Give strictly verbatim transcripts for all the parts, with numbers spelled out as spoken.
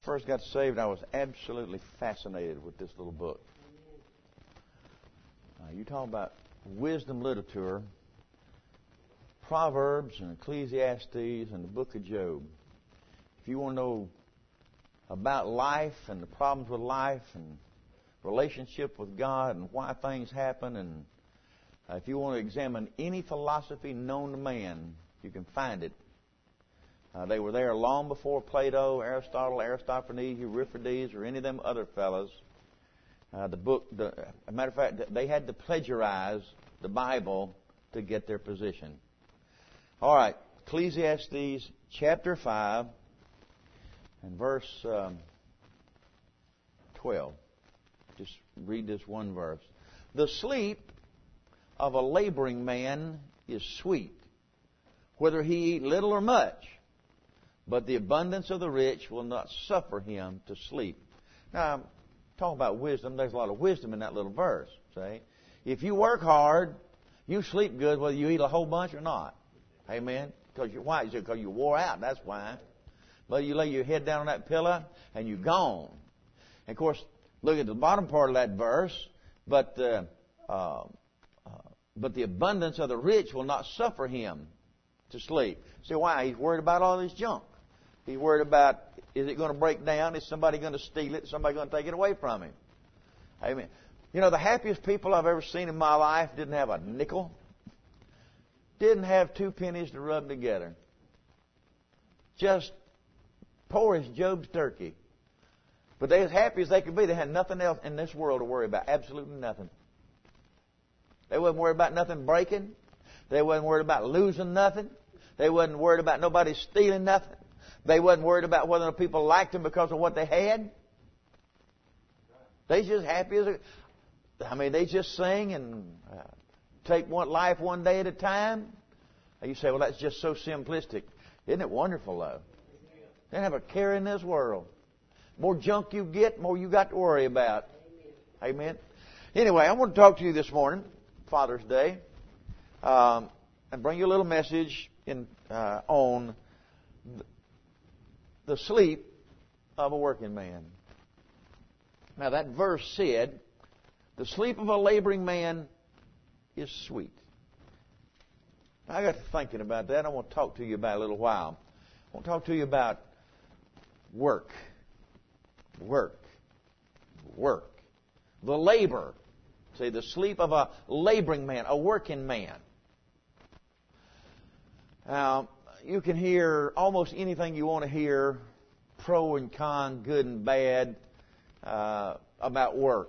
first got saved, I was absolutely fascinated with this little book. Uh, you talk about wisdom literature, Proverbs and Ecclesiastes and the book of Job. If you want to know about life and the problems with life and relationship with God and why things happen, and uh, if you want to examine any philosophy known to man, you can find it. Uh, they were there long before Plato, Aristotle, Aristophanes, Euripides, or any of them other fellas. Uh, the book, the, as a matter of fact, they had to plagiarize the Bible to get their position. All right, Ecclesiastes chapter five and verse um, twelve. Just read this one verse. The sleep of a laboring man is sweet, whether he eat little or much. But the abundance of the rich will not suffer him to sleep. Now, talk about wisdom. There's a lot of wisdom in that little verse. See? If you work hard, you sleep good whether you eat a whole bunch or not. Amen? Because you, why? Because you wore out. That's why. But you lay your head down on that pillow and you're gone. And of course, look at the bottom part of that verse. But uh, uh, uh, but the abundance of the rich will not suffer him to sleep. See why? He's worried about all this junk. He's worried about, is it going to break down? Is somebody going to steal it? Is somebody going to take it away from him? Amen. You know, the happiest people I've ever seen in my life didn't have a nickel. Didn't have two pennies to rub together. Just poor as Job's turkey. But they as happy as they could be. They had nothing else in this world to worry about. Absolutely nothing. They wasn't worried about nothing breaking. They wasn't worried about losing nothing. They wasn't worried about nobody stealing nothing. They wasn't worried about whether people liked them because of what they had. They just happy as a... I mean, they just sing and uh, take one life one day at a time. And you say, well, that's just so simplistic. Isn't it wonderful, though? They don't have a care in this world. More junk you get, more you got to worry about. Amen. Amen. Anyway, I want to talk to you this morning, Father's Day, um, and bring you a little message in uh, on the sleep of a working man. Now, that verse said, the sleep of a laboring man is sweet. I got to thinking about that. I want to talk to you about it a little while. I want to talk to you about work. Work. Work. The labor. See, the sleep of a laboring man, a working man. Now, you can hear almost anything you want to hear, pro and con, good and bad, uh, about work.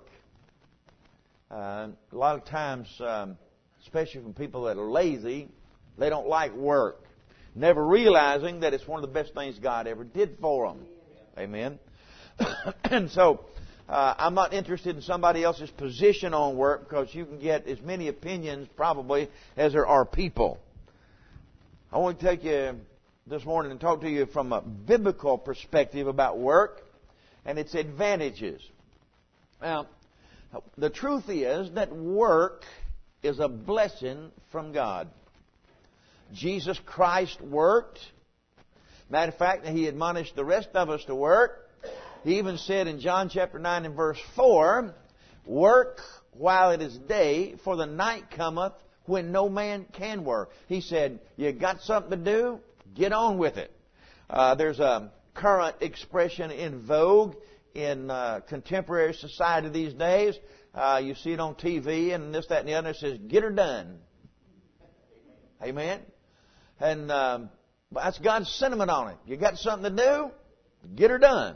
Uh, a lot of times, um, especially from people that are lazy, they don't like work, never realizing that it's one of the best things God ever did for them. Amen. And so, uh, I'm not interested in somebody else's position on work, because you can get as many opinions probably as there are people. I want to take you this morning and talk to you from a biblical perspective about work and its advantages. Now, the truth is that work is a blessing from God. Jesus Christ worked. Matter of fact, He admonished the rest of us to work. He even said in John chapter nine and verse four, work while it is day, for the night cometh when no man can work. He said, you got something to do? Get on with it. Uh, there's a current expression in vogue in uh, contemporary society these days. Uh, you see it on T V and this, that, and the other. It says, get her done. Amen? And um, that's God's sentiment on it. You got something to do? Get her done.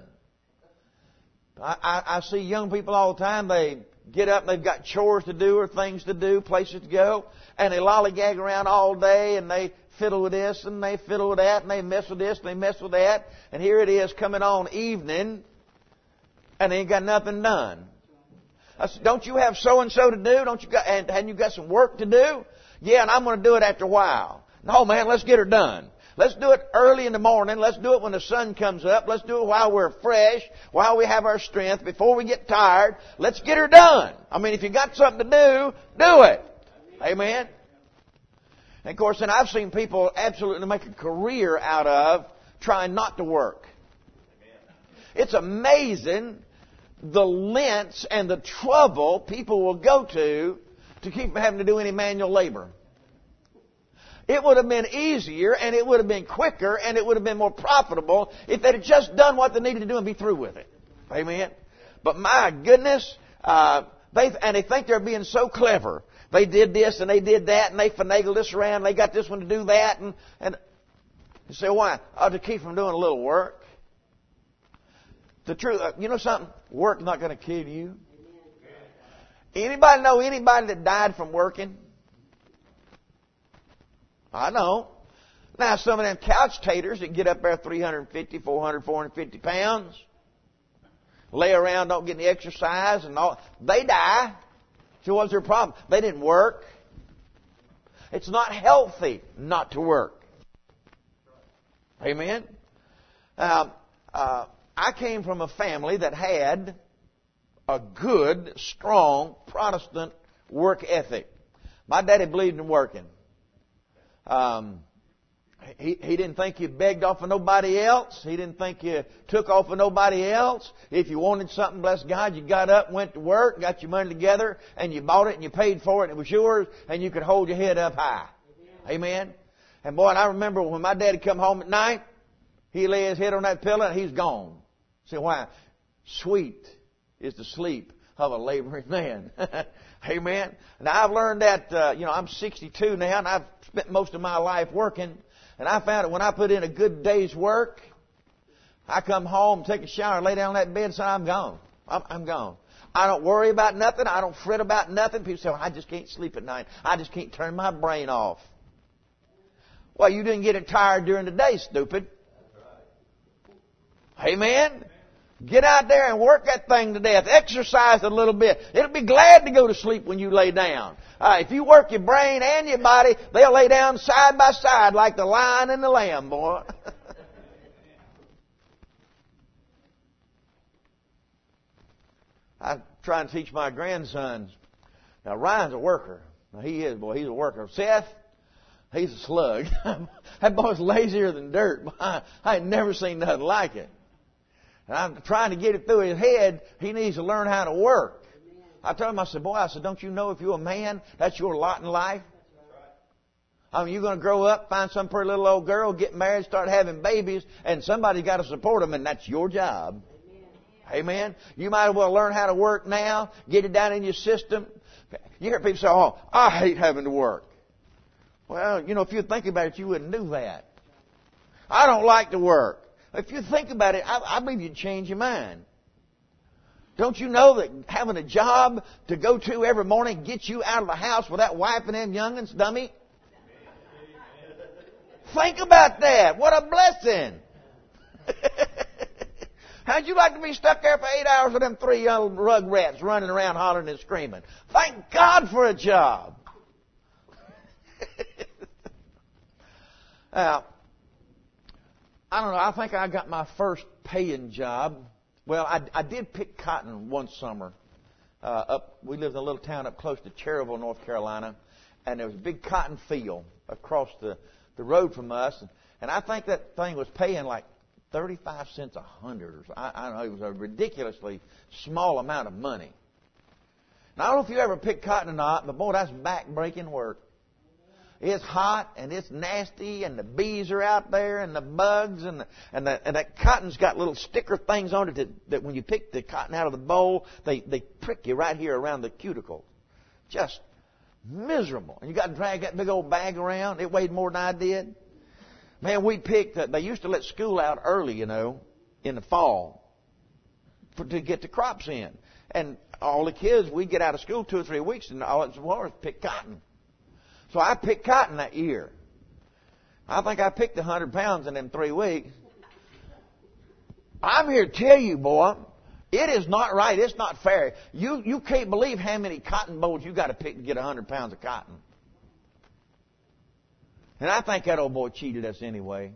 I, I, I see young people all the time. They get up and they've got chores to do or things to do, places to go, and they lollygag around all day and they fiddle with this and they fiddle with that and they mess with this and they mess with that. And here it is coming on evening and they ain't got nothing done. I said, don't you have so and so to do? Don't you got, and hadn't you got some work to do? Yeah, and I'm going to do it after a while. No, man, let's get her done. Let's do it early in the morning. Let's do it when the sun comes up. Let's do it while we're fresh, while we have our strength, before we get tired. Let's get her done. I mean, if you got something to do, do it. Amen. And of course, and I've seen people absolutely make a career out of trying not to work. It's amazing the lengths and the trouble people will go to to keep from having to do any manual labor. It would have been easier, and it would have been quicker, and it would have been more profitable if they'd have just done what they needed to do and be through with it. Amen? But my goodness, uh, they and they think they're being so clever. They did this and they did that, and they finagled this around, and they got this one to do that, and and you say, why? Oh, to keep from doing a little work. The truth, you know something? Work's not going to kill you. Anybody know anybody that died from working? I know. Now, some of them couch taters that get up there three hundred fifty, four hundred, four hundred fifty pounds, lay around, don't get any exercise, and all, they die. So what's their problem? They didn't work. It's not healthy not to work. Amen? Um, uh, I came from a family that had a good, strong Protestant work ethic. My daddy believed in working. Um, he, he didn't think you begged off of nobody else. He didn't think you took off of nobody else. If you wanted something, bless God, you got up, went to work, got your money together, and you bought it and you paid for it and it was yours, and you could hold your head up high. Amen? Amen? And boy, and I remember when my daddy come home at night, he lay his head on that pillow and he's gone. See why? Sweet is the sleep of a laboring man. Amen. Now I've learned that, uh, you know, I'm sixty-two now, and I've spent most of my life working. And I found that when I put in a good day's work, I come home, take a shower, lay down on that bed, and say, I'm gone. I'm, I'm gone. I don't worry about nothing. I don't fret about nothing. People say, well, I just can't sleep at night. I just can't turn my brain off. Well, you didn't get it tired during the day, stupid. Amen. Get out there and work that thing to death. Exercise a little bit. It'll be glad to go to sleep when you lay down. Uh, if you work your brain and your body, they'll lay down side by side like the lion and the lamb, boy. I try and teach my grandsons. Now, Ryan's a worker. Now, he is, boy. He's a worker. Seth, he's a slug. That boy's lazier than dirt. I, I ain't never seen nothing like it. And I'm trying to get it through his head, he needs to learn how to work. I told him, I said, boy, I said, don't you know if you're a man, that's your lot in life? I mean, you're going to grow up, find some pretty little old girl, get married, start having babies, and somebody's got to support them, and that's your job. Amen. You might as well learn how to work now, get it down in your system. You hear people say, oh, I hate having to work. Well, you know, if you think about it, you wouldn't do that. I don't like to work. If you think about it, I, I believe you'd change your mind. Don't you know that having a job to go to every morning gets you out of the house without wiping them youngins, dummy? Think about that. What a blessing. How'd you like to be stuck there for eight hours with them three young rug rats running around hollering and screaming? Thank God for a job. Now, I don't know. I think I got my first paying job. Well, I, I did pick cotton one summer. Uh, up, we lived in a little town up close to Cherryville, North Carolina, and there was a big cotton field across the, the road from us. And, and I think that thing was paying like thirty-five cents a hundred. Or I, I don't know. It was a ridiculously small amount of money. Now, I don't know if you ever picked cotton or not, but boy, that's back-breaking work. It's hot and it's nasty, and the bees are out there, and the bugs, and the, and, the, and that cotton's got little sticker things on it that, that when you pick the cotton out of the bowl, they, they prick you right here around the cuticle. Just miserable. And you got to drag that big old bag around. It weighed more than I did. Man, we picked. Uh, they used to let school out early, you know, in the fall, for, to get the crops in. And all the kids, we'd get out of school two or three weeks, and all it was was pick cotton. So I picked cotton that year. I think I picked a hundred pounds in them three weeks. I'm here to tell you, boy, it is not right. It's not fair. You you can't believe how many cotton bolls you got to pick to get a hundred pounds of cotton. And I think that old boy cheated us anyway.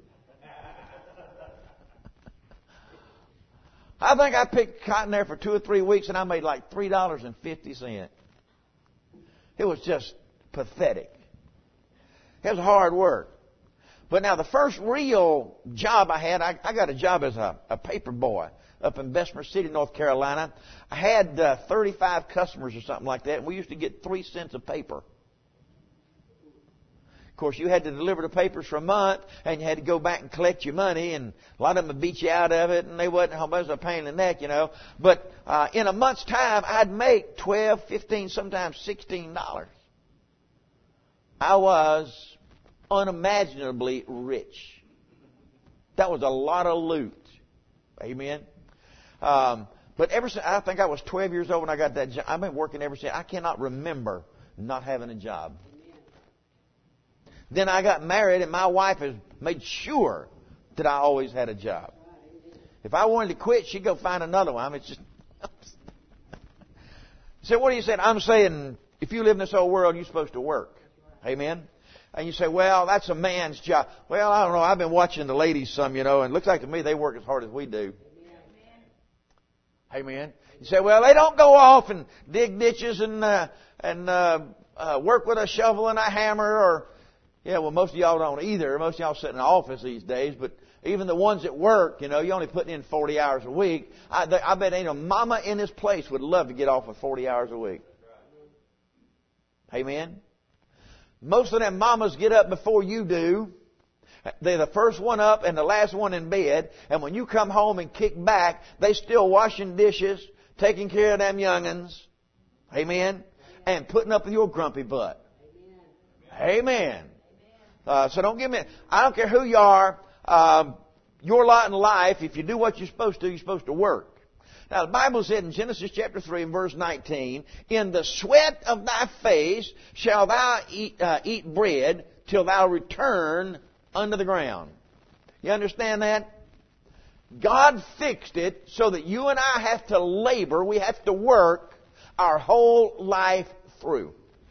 I think I picked cotton there for two or three weeks, and I made like three dollars and fifty cents. It was just pathetic. It was hard work. But now the first real job I had, I, I got a job as a, a paper boy up in Bessemer City, North Carolina. I had uh, thirty-five customers or something like that, and we used to get three cents a paper. Of course, you had to deliver the papers for a month, and you had to go back and collect your money, and a lot of them would beat you out of it, and they wasn't how much of a pain in the neck, you know. But uh, in a month's time, I'd make twelve, fifteen, sometimes sixteen dollars. I was unimaginably rich. That was a lot of loot. Amen. Um, but ever since, I think I was twelve years old when I got that job. I've been working ever since. I cannot remember not having a job. Then I got married, and my wife has made sure that I always had a job. If I wanted to quit, she'd go find another one. I mean, it's just. So what are you saying? I'm saying if you live in this old world, you're supposed to work. Amen. And you say, well, that's a man's job. Well, I don't know. I've been watching the ladies some, you know, and it looks like to me they work as hard as we do. Amen. You say, well, they don't go off and dig ditches and uh, and uh, uh, work with a shovel and a hammer, or yeah. Well, most of y'all don't either. Most of y'all sit in an office these days. But even the ones that work, you know, you're only putting in forty hours a week. I, I bet ain't a mama in this place would love to get off with forty hours a week. Amen. Most of them mamas get up before you do. They're the first one up and the last one in bed. And when you come home and kick back, they still washing dishes, taking care of them young'uns. Amen. And putting up with your grumpy butt. Amen. Amen. Uh, so don't give me, I don't care who you are, uh, your lot in life, if you do what you're supposed to, you're supposed to work. Now, the Bible said in Genesis chapter three and verse nineteen, in the sweat of thy face shall thou eat, uh, eat bread till thou return unto the ground. You understand that? God fixed it so that you and I have to labor, we have to work our whole life through.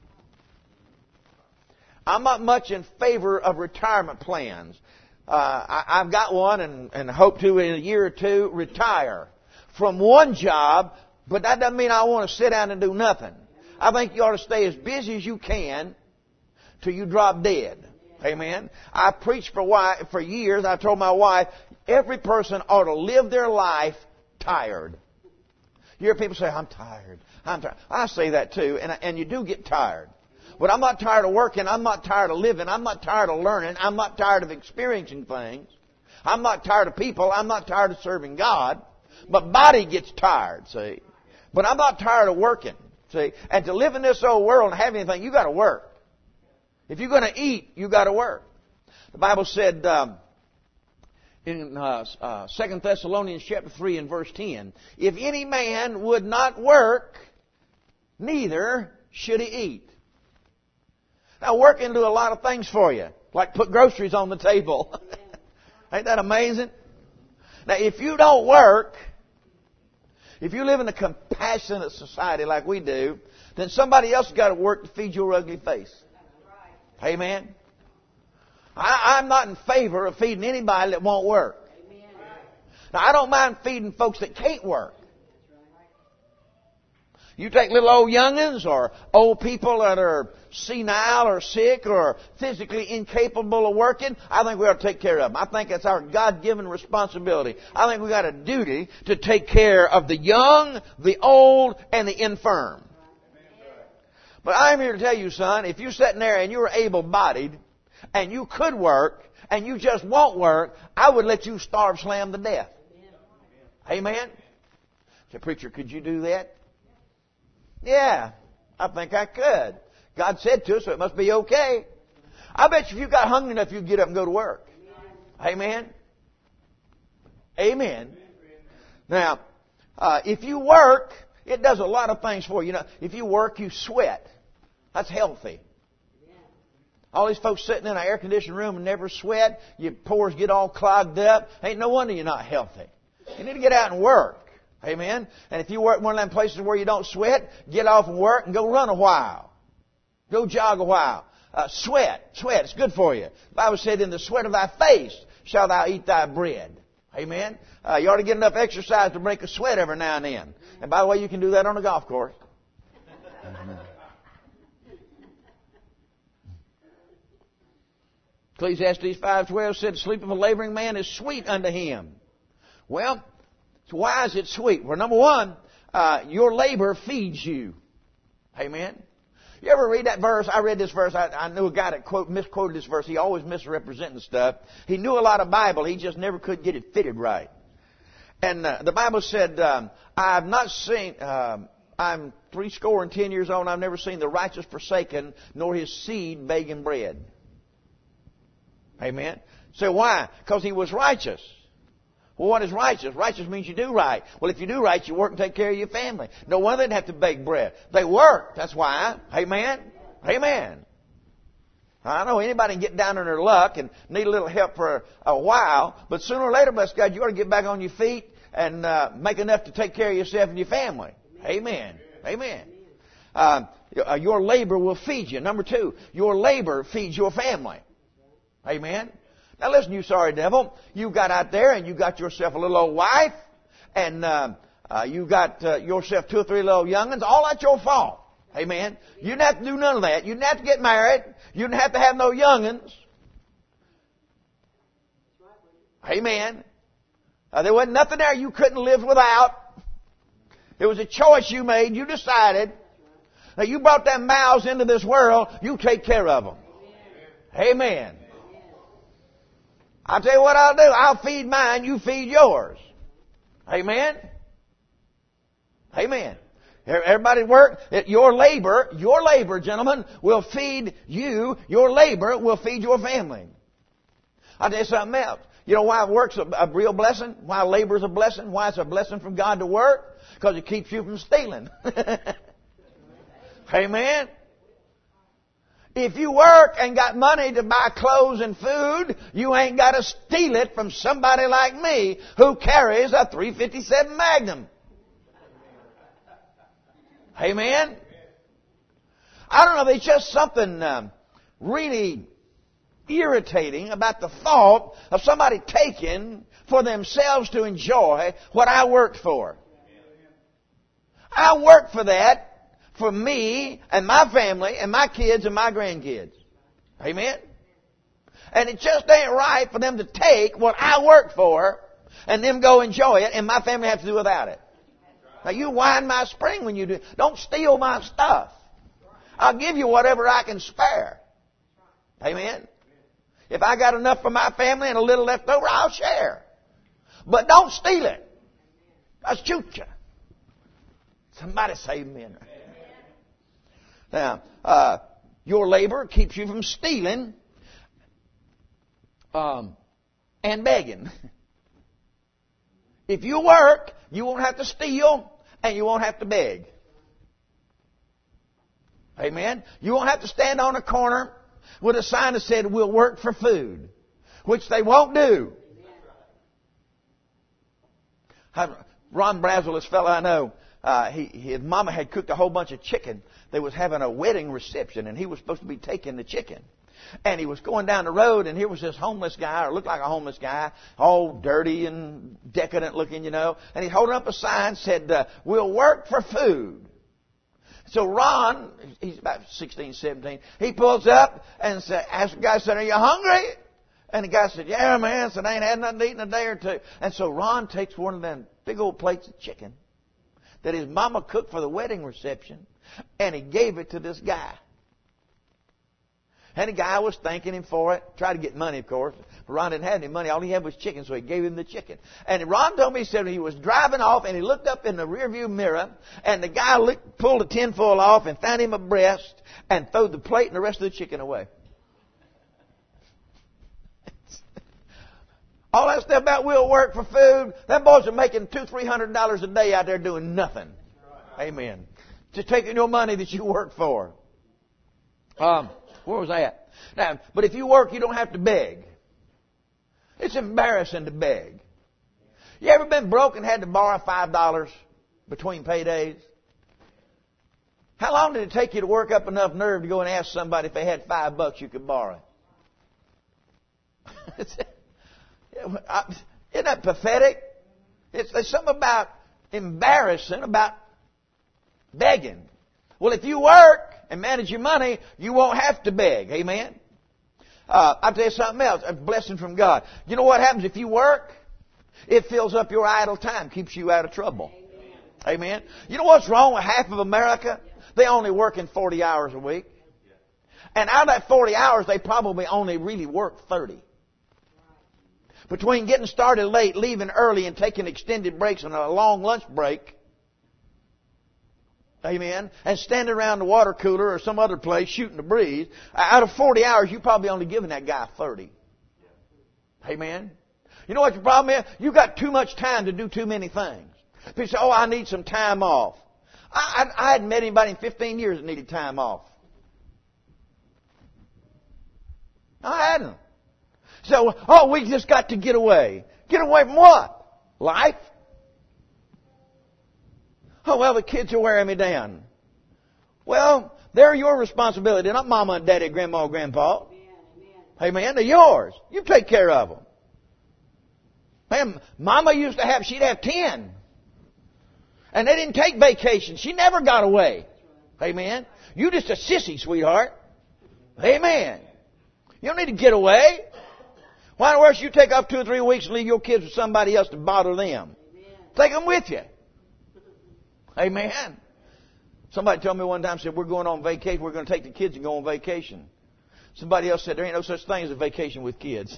I'm not much in favor of retirement plans. Uh, I, I've got one and, and hope to in a year or two retire from one job, but that doesn't mean I want to sit down and do nothing. I think you ought to stay as busy as you can till you drop dead. Amen. I preached for wife, for years. I told my wife, every person ought to live their life tired. You hear people say, I'm tired. I'm tired. I say that too, and, and you do get tired. But I'm not tired of working. I'm not tired of living. I'm not tired of learning. I'm not tired of experiencing things. I'm not tired of people. I'm not tired of serving God. My body gets tired, see. But I'm not tired of working, see. And to live in this old world and have anything, you got to work. If you're going to eat, you got to work. The Bible said um, in uh, uh, Second Thessalonians chapter three and verse ten, if any man would not work, neither should he eat. Now, work can do a lot of things for you, like put groceries on the table. Ain't that amazing? Now, if you don't work, if you live in a compassionate society like we do, then somebody else has got to work to feed your ugly face. Amen? I, I'm not in favor of feeding anybody that won't work. Now, I don't mind feeding folks that can't work. You take little old young'uns or old people that are senile or sick or physically incapable of working, I think we ought to take care of them. I think that's our God-given responsibility. I think we've got a duty to take care of the young, the old, and the infirm. But I'm here to tell you, son, if you're sitting there and you're able-bodied and you could work and you just won't work, I would let you starve slam to death. Amen? Say, preacher, could you do that? Yeah, I think I could. God said to us, so it must be okay. I bet you if you got hungry enough, you'd get up and go to work. Amen? Amen. Now, uh, if you work, it does a lot of things for you. You know, if you work, you sweat. That's healthy. All these folks sitting in an air-conditioned room and never sweat, your pores get all clogged up. Ain't no wonder you're not healthy. You need to get out and work. Amen. And if you work in one of them places where you don't sweat, get off and work and go run a while. Go jog a while. Uh, sweat. Sweat. It's good for you. The Bible said, in the sweat of thy face shalt thou eat thy bread. Amen. Uh, you ought to get enough exercise to break a sweat every now and then. And by the way, you can do that on a golf course. Ecclesiastes five twelve said, the sleep of a laboring man is sweet unto him. Well, so why is it sweet? Well, number one, uh, your labor feeds you. Amen. You ever read that verse? I read this verse. I, I knew a guy that quote, misquoted this verse. He always misrepresenting stuff. He knew a lot of Bible. He just never could get it fitted right. And uh, the Bible said, um, I've not seen, um, I'm three score and ten years old, and I've never seen the righteous forsaken, nor his seed begging bread. Amen. So why? Because he was righteous. Well, what is righteous? Righteous means you do right. Well, if you do right, you work and take care of your family. No wonder they didn't have to bake bread. They work. That's why. Amen? Amen. I know anybody can get down on their luck and need a little help for a, a while, but sooner or later, bless God, you ought to get back on your feet and uh, make enough to take care of yourself and your family. Amen. Amen. Uh, your labor will feed you. Number two, your labor feeds your family. Amen. Now listen, you sorry devil. You got out there and you got yourself a little old wife, and uh, uh, you got uh, yourself two or three little young'uns. All that's your fault. Amen. You didn't have to do none of that. You didn't have to get married. You didn't have to have no young'uns. Amen. Uh, there wasn't nothing there you couldn't live without. It was a choice you made. You decided. Now you brought them mouths into this world. You take care of them. Amen. I'll tell you what I'll do. I'll feed mine, you feed yours. Amen? Amen. Everybody work. Your labor, your labor, gentlemen, will feed you. Your labor will feed your family. I'll tell you something else. You know why work's a, a real blessing? Why labor's a blessing? Why it's a blessing from God to work? Because it keeps you from stealing. Amen? If you work and got money to buy clothes and food, you ain't got to steal it from somebody like me who carries a three fifty-seven Magnum. Amen? I don't know, there's just something um, really irritating about the thought of somebody taking for themselves to enjoy what I worked for. I worked for that. For me and my family and my kids and my grandkids. Amen? And it just ain't right for them to take what I worked for and them go enjoy it and my family have to do without it. Now you wind my spring when you do. Don't steal my stuff. I'll give you whatever I can spare. Amen? If I got enough for my family and a little left over, I'll share. But don't steal it. I'll shoot you. Somebody say amen. Now, uh, your labor keeps you from stealing um, and begging. If you work, you won't have to steal and you won't have to beg. Amen? You won't have to stand on a corner with a sign that said, we'll work for food, which they won't do. Ron Brazel, this fellow I know, Uh, he, his mama had cooked a whole bunch of chicken. They was having a wedding reception, and he was supposed to be taking the chicken. And he was going down the road, and here was this homeless guy, or looked like a homeless guy, all dirty and decadent looking, you know. And he's holding up a sign, said, uh, we'll work for food. So Ron, he's about sixteen, seventeen, he pulls up and said, asked the guy, said, are you hungry? And the guy said, yeah, man. Said, I ain't had nothing to eat in a day or two. And so Ron takes one of them big old plates of chicken that his mama cooked for the wedding reception, and he gave it to this guy. And the guy was thanking him for it, tried to get money, of course. But Ron didn't have any money. All he had was chicken, so he gave him the chicken. And Ron told me, he said he was driving off, and he looked up in the rearview mirror, and the guy licked, pulled a tinfoil off and found him a breast and threw the plate and the rest of the chicken away. All that stuff about we'll work for food, them boys are making two, three hundred dollars a day out there doing nothing. Amen. Just taking your money that you work for. Um, where was I at? Now, but if you work, you don't have to beg. It's embarrassing to beg. You ever been broke and had to borrow five dollars between paydays? How long did it take you to work up enough nerve to go and ask somebody if they had five bucks you could borrow? Isn't that pathetic? It's, there's something about embarrassing about begging. Well, if you work and manage your money, you won't have to beg. Amen? Uh, I'll tell you something else. A blessing from God. You know what happens if you work? It fills up your idle time, keeps you out of trouble. Amen. Amen. You know what's wrong with half of America? They only working forty hours a week. And out of that forty hours, they probably only really work thirty. Between getting started late, leaving early, and taking extended breaks and a long lunch break, amen, and standing around the water cooler or some other place shooting the breeze, out of forty hours, you're probably only giving that guy thirty. Amen. You know what your problem is? You've got too much time to do too many things. People say, oh, I need some time off. I, I, I hadn't met anybody in fifteen years that needed time off. I hadn't. So, oh, we just got to get away. Get away from what? Life? Oh, well, the kids are wearing me down. Well, they're your responsibility, not mama and daddy, grandma and grandpa. Amen. They're yours. You take care of them. Man, mama used to have, she'd have ten. And they didn't take vacation. She never got away. Amen. You just a sissy, sweetheart. Amen. You don't need to get away. Why don't you take off two or three weeks and leave your kids with somebody else to bother them? Amen. Take them with you. Amen. Somebody told me one time, said, we're going on vacation. We're going to take the kids and go on vacation. Somebody else said, there ain't no such thing as a vacation with kids.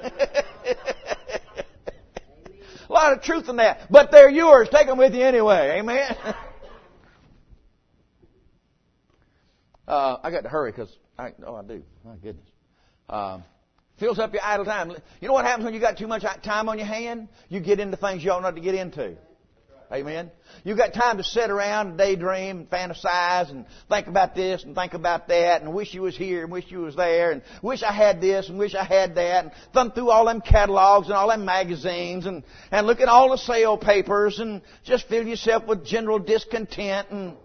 A lot of truth in that. But they're yours. Take them with you anyway. Amen. uh, I got to hurry because, I, oh, I do. My goodness. Uh, fills up your idle time. You know what happens when you got too much time on your hand? You get into things you ought not to get into. Amen. You've got time to sit around and daydream and fantasize and think about this and think about that and wish you was here and wish you was there and wish I had this and wish I had that and thumb through all them catalogs and all them magazines and, and look at all the sale papers and just fill yourself with general discontent and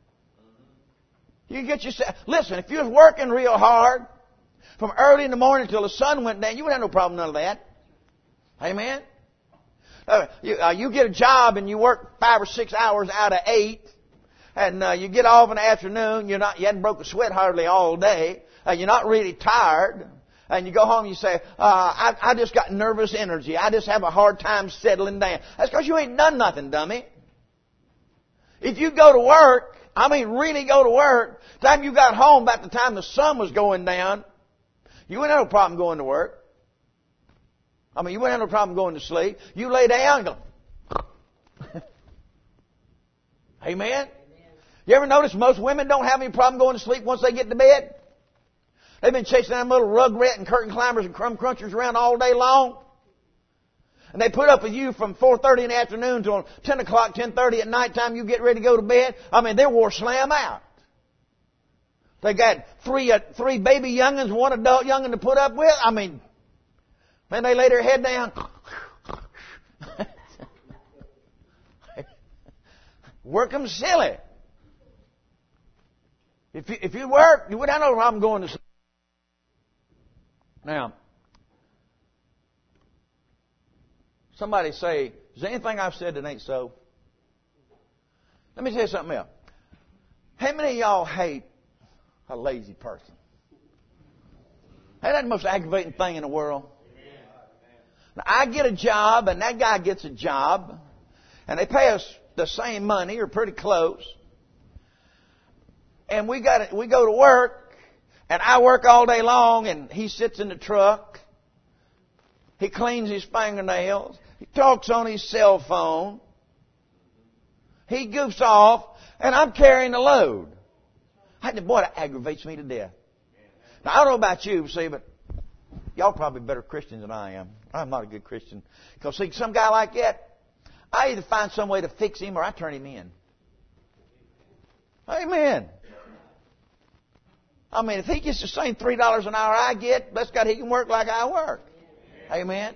you get yourself... Listen, if you was working real hard from early in the morning till the sun went down, you wouldn't have no problem none of that. Amen. Uh, you, uh, you get a job and you work five or six hours out of eight, and uh, you get off in the afternoon. You're not, you hadn't broke a sweat hardly all day. Uh, you're not really tired, and you go home and you say, uh, I, I just got nervous energy. I just have a hard time settling down. That's because you ain't done nothing, dummy. If you go to work, I mean really go to work, the time you got home, about the time the sun was going down, you wouldn't have no problem going to work. I mean, you wouldn't have no problem going to sleep. You lay down and go. Amen? Amen? You ever notice most women don't have any problem going to sleep once they get to bed? They've been chasing them little rugrat and curtain climbers and crumb crunchers around all day long. And they put up with you from four thirty in the afternoon till ten o'clock, ten thirty at night time you get ready to go to bed. I mean, they wore slam out. They got three uh, three baby youngins and one adult youngin to put up with. I mean... Man, they lay their head down. Work them silly. If you, if you work, you wouldn't have no problem going to sleep. Now, somebody say, is there anything I've said that ain't so? Let me tell you something else. How many of y'all hate a lazy person? Ain't that the most aggravating thing in the world? I get a job and that guy gets a job and they pay us the same money or pretty close. And we got we go to work and I work all day long and he sits in the truck. He cleans his fingernails. He talks on his cell phone. He goofs off and I'm carrying the load. I, boy, that aggravates me to death. Now, I don't know about you, see, but y'all probably better Christians than I am. I'm not a good Christian. Because, see, some guy like that, I either find some way to fix him or I turn him in. Amen. I mean, if he gets the same three dollars an hour I get, bless God, he can work like I work. Amen.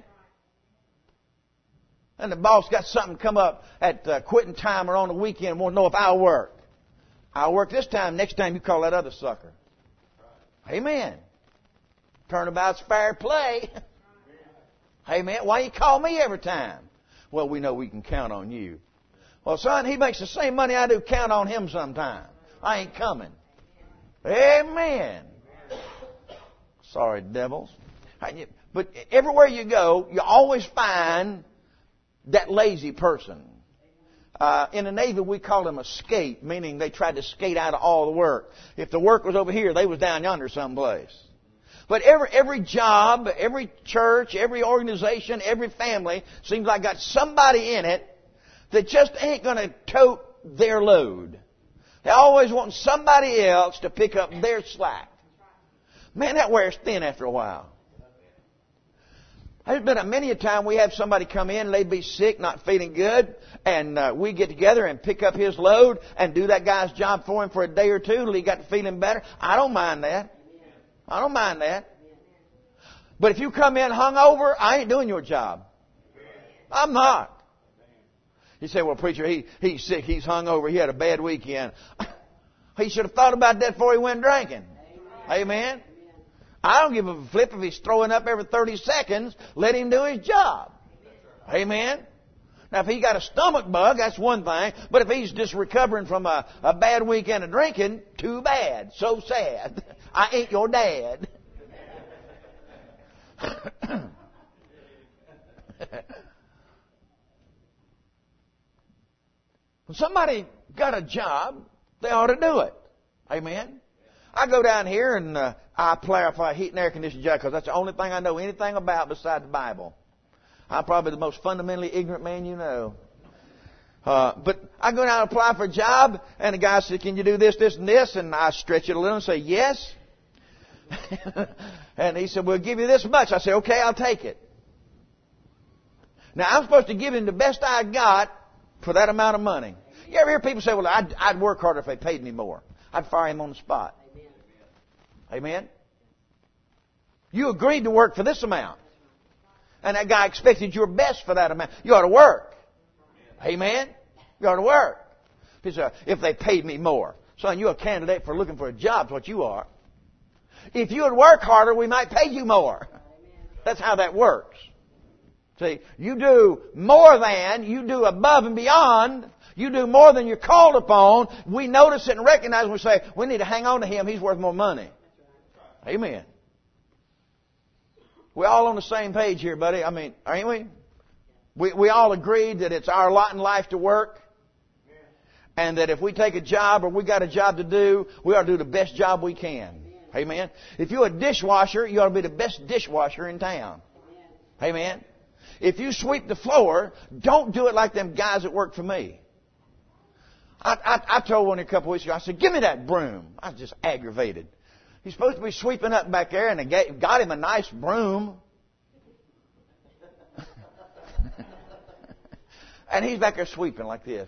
And the boss got something come up at uh, quitting time or on the weekend and won't know if I'll work. I'll work this time. Next time you call that other sucker. Amen. Turnabout's fair play. Amen. Why you call me every time? Well, we know we can count on you. Well, son, he makes the same money I do. Count on him sometime. I ain't coming. Amen. Sorry, devils. But everywhere you go, you always find that lazy person. Uh, in the Navy, we call them a skate, meaning they tried to skate out of all the work. If the work was over here, they was down yonder someplace. But every every job, every church, every organization, every family seems like got somebody in it that just ain't going to tote their load. They always want somebody else to pick up their slack. Man, that wears thin after a while. There's been a many a time we have somebody come in, they'd be sick, not feeling good, and uh, we get together and pick up his load and do that guy's job for him for a day or two till he got to feeling better. I don't mind that. I don't mind that. But if you come in hungover, I ain't doing your job. I'm not. You say, well, preacher, he, he's sick, he's hungover, he had a bad weekend. He should have thought about that before he went drinking. Amen. Amen. I don't give a flip if he's throwing up every thirty seconds. Let him do his job. Amen. Now, if he got a stomach bug, that's one thing. But if he's just recovering from a, a bad weekend of drinking, too bad. So sad. I ain't your dad. When somebody got a job, they ought to do it. Amen. I go down here and uh, I apply for a heat and air conditioning job because that's the only thing I know anything about besides the Bible. I'm probably the most fundamentally ignorant man you know. Uh, but I go down and apply for a job, and the guy said, can you do this, this, and this? And I stretch it a little and say, yes. And he said, we'll give you this much. I said, okay, I'll take it. Now, I'm supposed to give him the best I got for that amount of money. You ever hear people say, well, I'd, I'd work harder if they paid me more. I'd fire him on the spot. Amen. You agreed to work for this amount. And that guy expected your best for that amount. You ought to work. Amen. You ought to work. If they paid me more. Son, you're a candidate for looking for a job, is what you are. If you would work harder, we might pay you more. That's how that works. See, you do more than, you do above and beyond. You do more than you're called upon. We notice it and recognize it and we say, we need to hang on to him. He's worth more money. Amen. We're all on the same page here, buddy. I mean, ain't we? We, we all agreed that it's our lot in life to work. And that if we take a job or we got a job to do, we ought to do the best job we can. Amen. If you're a dishwasher, you ought to be the best dishwasher in town. Amen. If you sweep the floor, don't do it like them guys that work for me. I, I, I told one a couple of weeks ago, I said, give me that broom. I was just aggravated. He's supposed to be sweeping up back there, and they gave, got him a nice broom. And he's back there sweeping like this.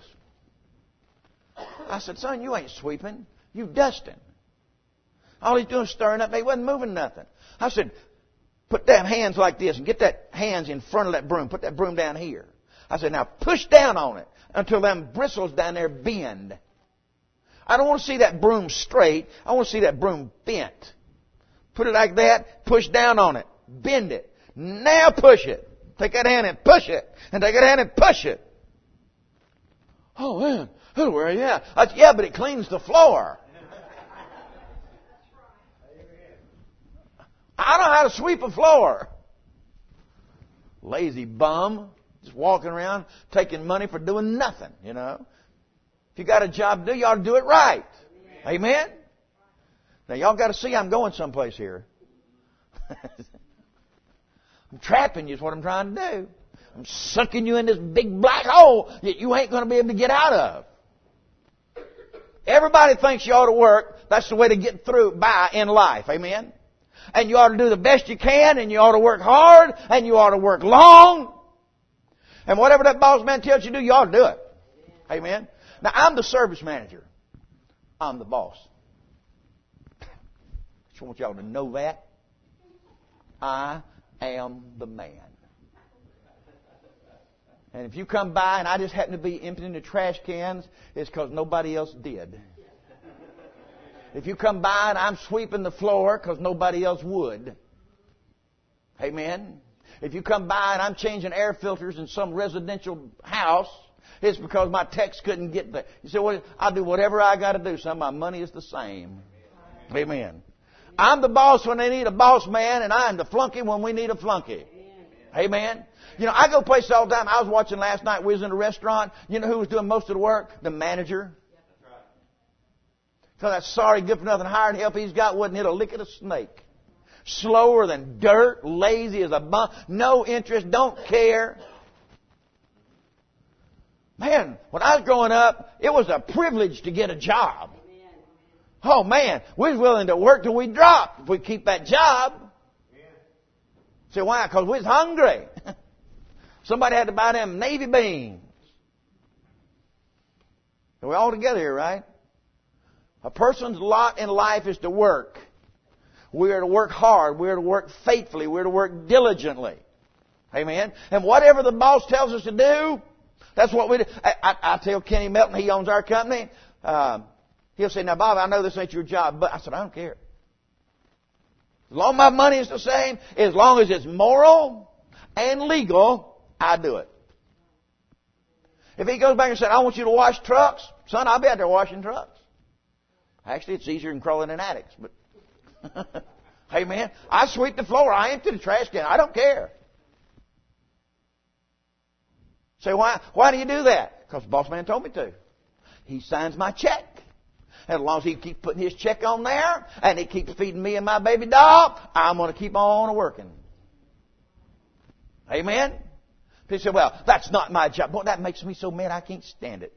I said, son, you ain't sweeping. You dusting. All he's doing is stirring up. He wasn't moving nothing. I said, put them hands like this and get that hands in front of that broom. Put that broom down here. I said, now push down on it until them bristles down there bend. I don't want to see that broom straight. I want to see that broom bent. Put it like that. Push down on it. Bend it. Now push it. Take that hand and push it. And take that hand and push it. Oh, man. Oh, where are you at? I said, yeah, but it cleans the floor. I know how to sweep a floor. Lazy bum. Just walking around taking money for doing nothing, you know. If you got a job to do, you ought to do it right. Amen? Amen? Now, y'all got to see I'm going someplace here. I'm trapping you is what I'm trying to do. I'm sucking you in this big black hole that you ain't going to be able to get out of. Everybody thinks you ought to work. That's the way to get through by in life. Amen? And you ought to do the best you can, and you ought to work hard, and you ought to work long. And whatever that boss man tells you to do, you ought to do it. Amen? Now, I'm the service manager. I'm the boss. Just want y'all to know that. I am the man. And if you come by and I just happen to be emptying the trash cans, it's because nobody else did. If you come by and I'm sweeping the floor because nobody else would. Amen? If you come by and I'm changing air filters in some residential house, it's because my techs couldn't get there. You say, well, I'll do whatever I got to do. Some of my money is the same. Amen. I'm the boss when they need a boss man, and I'm the flunky when we need a flunky. Amen. You know, I go places all the time. I was watching last night. We was in a restaurant. You know who was doing most of the work? The manager. So that sorry, good for nothing hired help he's got wouldn't hit a lick of a snake. Slower than dirt, lazy as a bum, no interest, don't care. Man, when I was growing up, it was a privilege to get a job. Oh man, we was willing to work till we dropped if we keep that job. See why? Because we was hungry. Somebody had to buy them navy beans. So we're all together here, right? A person's lot in life is to work. We are to work hard. We are to work faithfully. We are to work diligently. Amen. And whatever the boss tells us to do, that's what we do. I, I, I tell Kenny Melton, he owns our company. Uh, he'll say, "Now, Bob, I know this ain't your job," but I said, "I don't care. As long as my money is the same, as long as it's moral and legal, I do it." If he goes back and says, "I want you to wash trucks," son, I'll be out there washing trucks. Actually, it's easier than crawling in attics, but hey, man, I sweep the floor. I empty the trash can. I don't care. Say, why? Why do you do that? Because the boss man told me to. He signs my check. And as long as he keeps putting his check on there, and he keeps feeding me and my baby doll, I'm going to keep on working. Amen? People say, "Well, that's not my job." Boy, that makes me so mad I can't stand it.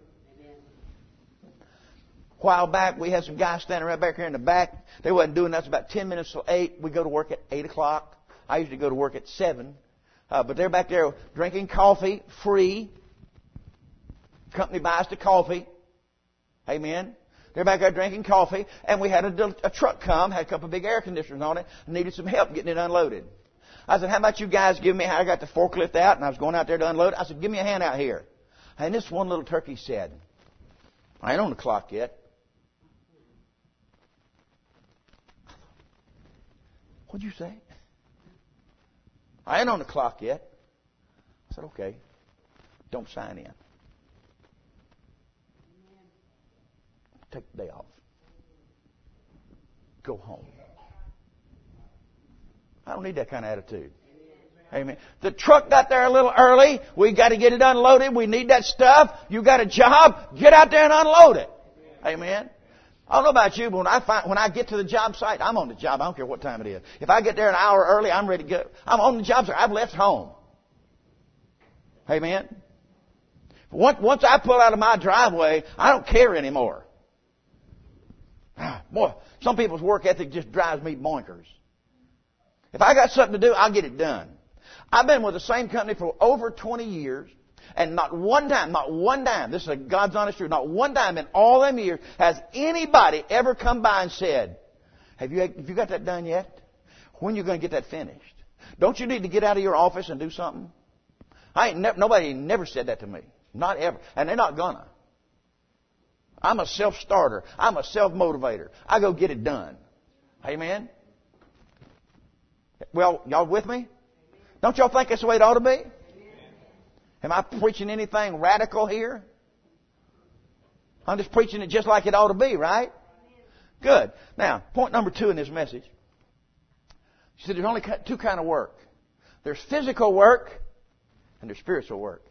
A while back, we had some guys standing right back here in the back. They wasn't doing nothing. About ten minutes till eight. We go to work at eight o'clock. I usually go to work at seven. Uh, but they're back there drinking coffee free. Company buys the coffee. Amen. They're back there drinking coffee. And we had a, a truck come, had a couple of big air conditioners on it, and needed some help getting it unloaded. I said, "How about you guys give me," I got the forklift out, and I was going out there to unload it. I said, "Give me a hand out here." And this one little turkey said, "I ain't on the clock yet." What'd you say? "I ain't on the clock yet." I said, "Okay, don't sign in. Take the day off. Go home." I don't need that kind of attitude. Amen. The truck got there a little early. We got to get it unloaded. We need that stuff. You got a job. Get out there and unload it. Amen. I don't know about you, but when I find, when I get to the job site, I'm on the job. I don't care what time it is. If I get there an hour early, I'm ready to go. I'm on the job site. I've left home. Amen. Once, once I pull out of my driveway, I don't care anymore. Boy, some people's work ethic just drives me bonkers. If I got something to do, I'll get it done. I've been with the same company for over twenty years. And not one time, not one time, this is a God's honest truth, not one time in all them years has anybody ever come by and said, have you, have you got that done yet? When are you going to get that finished? Don't you need to get out of your office and do something? I ain't ne- nobody never said that to me. Not ever. And they're not gonna. I'm a self-starter. I'm a self-motivator. I go get it done. Amen? Well, y'all with me? Don't y'all think that's the way it ought to be? Am I preaching anything radical here? I'm just preaching it just like it ought to be, right? Good. Now, point number two in this message. She said there's only two kinds of work. There's physical work and there's spiritual work.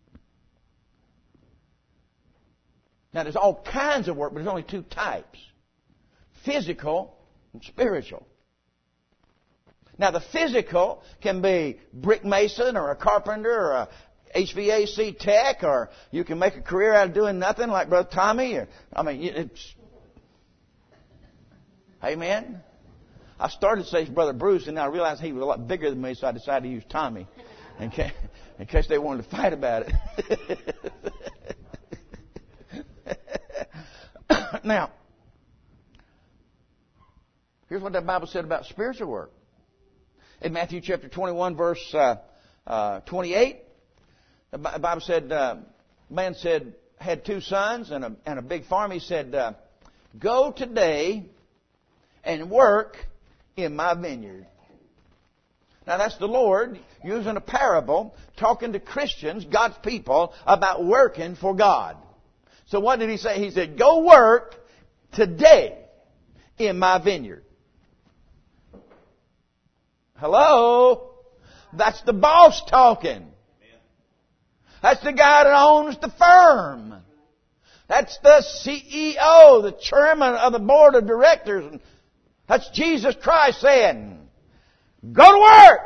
Now, there's all kinds of work, but there's only two types. Physical and spiritual. Now, the physical can be brick mason or a carpenter or a H V A C tech, or you can make a career out of doing nothing like Brother Tommy. Or, I mean, it's... Amen? I started to say Brother Bruce, and then I realized he was a lot bigger than me, so I decided to use Tommy in case, in case they wanted to fight about it. Now, here's what that Bible said about spiritual work. In Matthew chapter twenty-one, verse uh, uh, twenty-eight, the Bible said, uh, man said, had two sons and a, and a big farm. He said, uh, go today and work in my vineyard. Now that's the Lord using a parable, talking to Christians, God's people, about working for God. So what did he say? He said, go work today in my vineyard. Hello? That's the boss talking. That's the guy that owns the firm. That's the C E O, the chairman of the board of directors. That's Jesus Christ saying, go to work.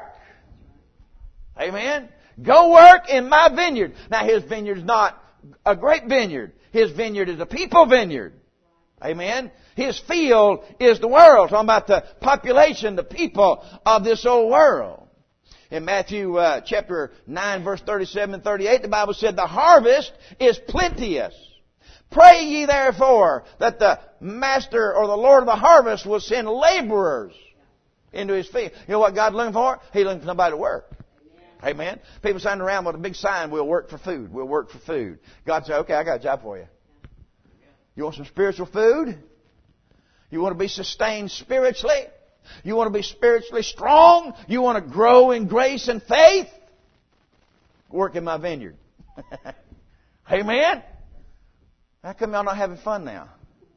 Amen. Go work in my vineyard. Now His vineyard's not a great vineyard. His vineyard is a people vineyard. Amen. His field is the world. Talking about the population, the people of this old world. In Matthew uh, chapter nine, verse thirty-seven and thirty-eight, the Bible said, the harvest is plenteous. Pray ye therefore that the master or the Lord of the harvest will send laborers into His field. You know what God's looking for? He's looking for somebody to work. Amen. People standing around with a big sign, we'll work for food. We'll work for food. God said, okay, I got a job for you. You want some spiritual food? You want to be sustained spiritually? You want to be spiritually strong? You want to grow in grace and faith? Work in my vineyard. Amen. How come y'all not having fun now?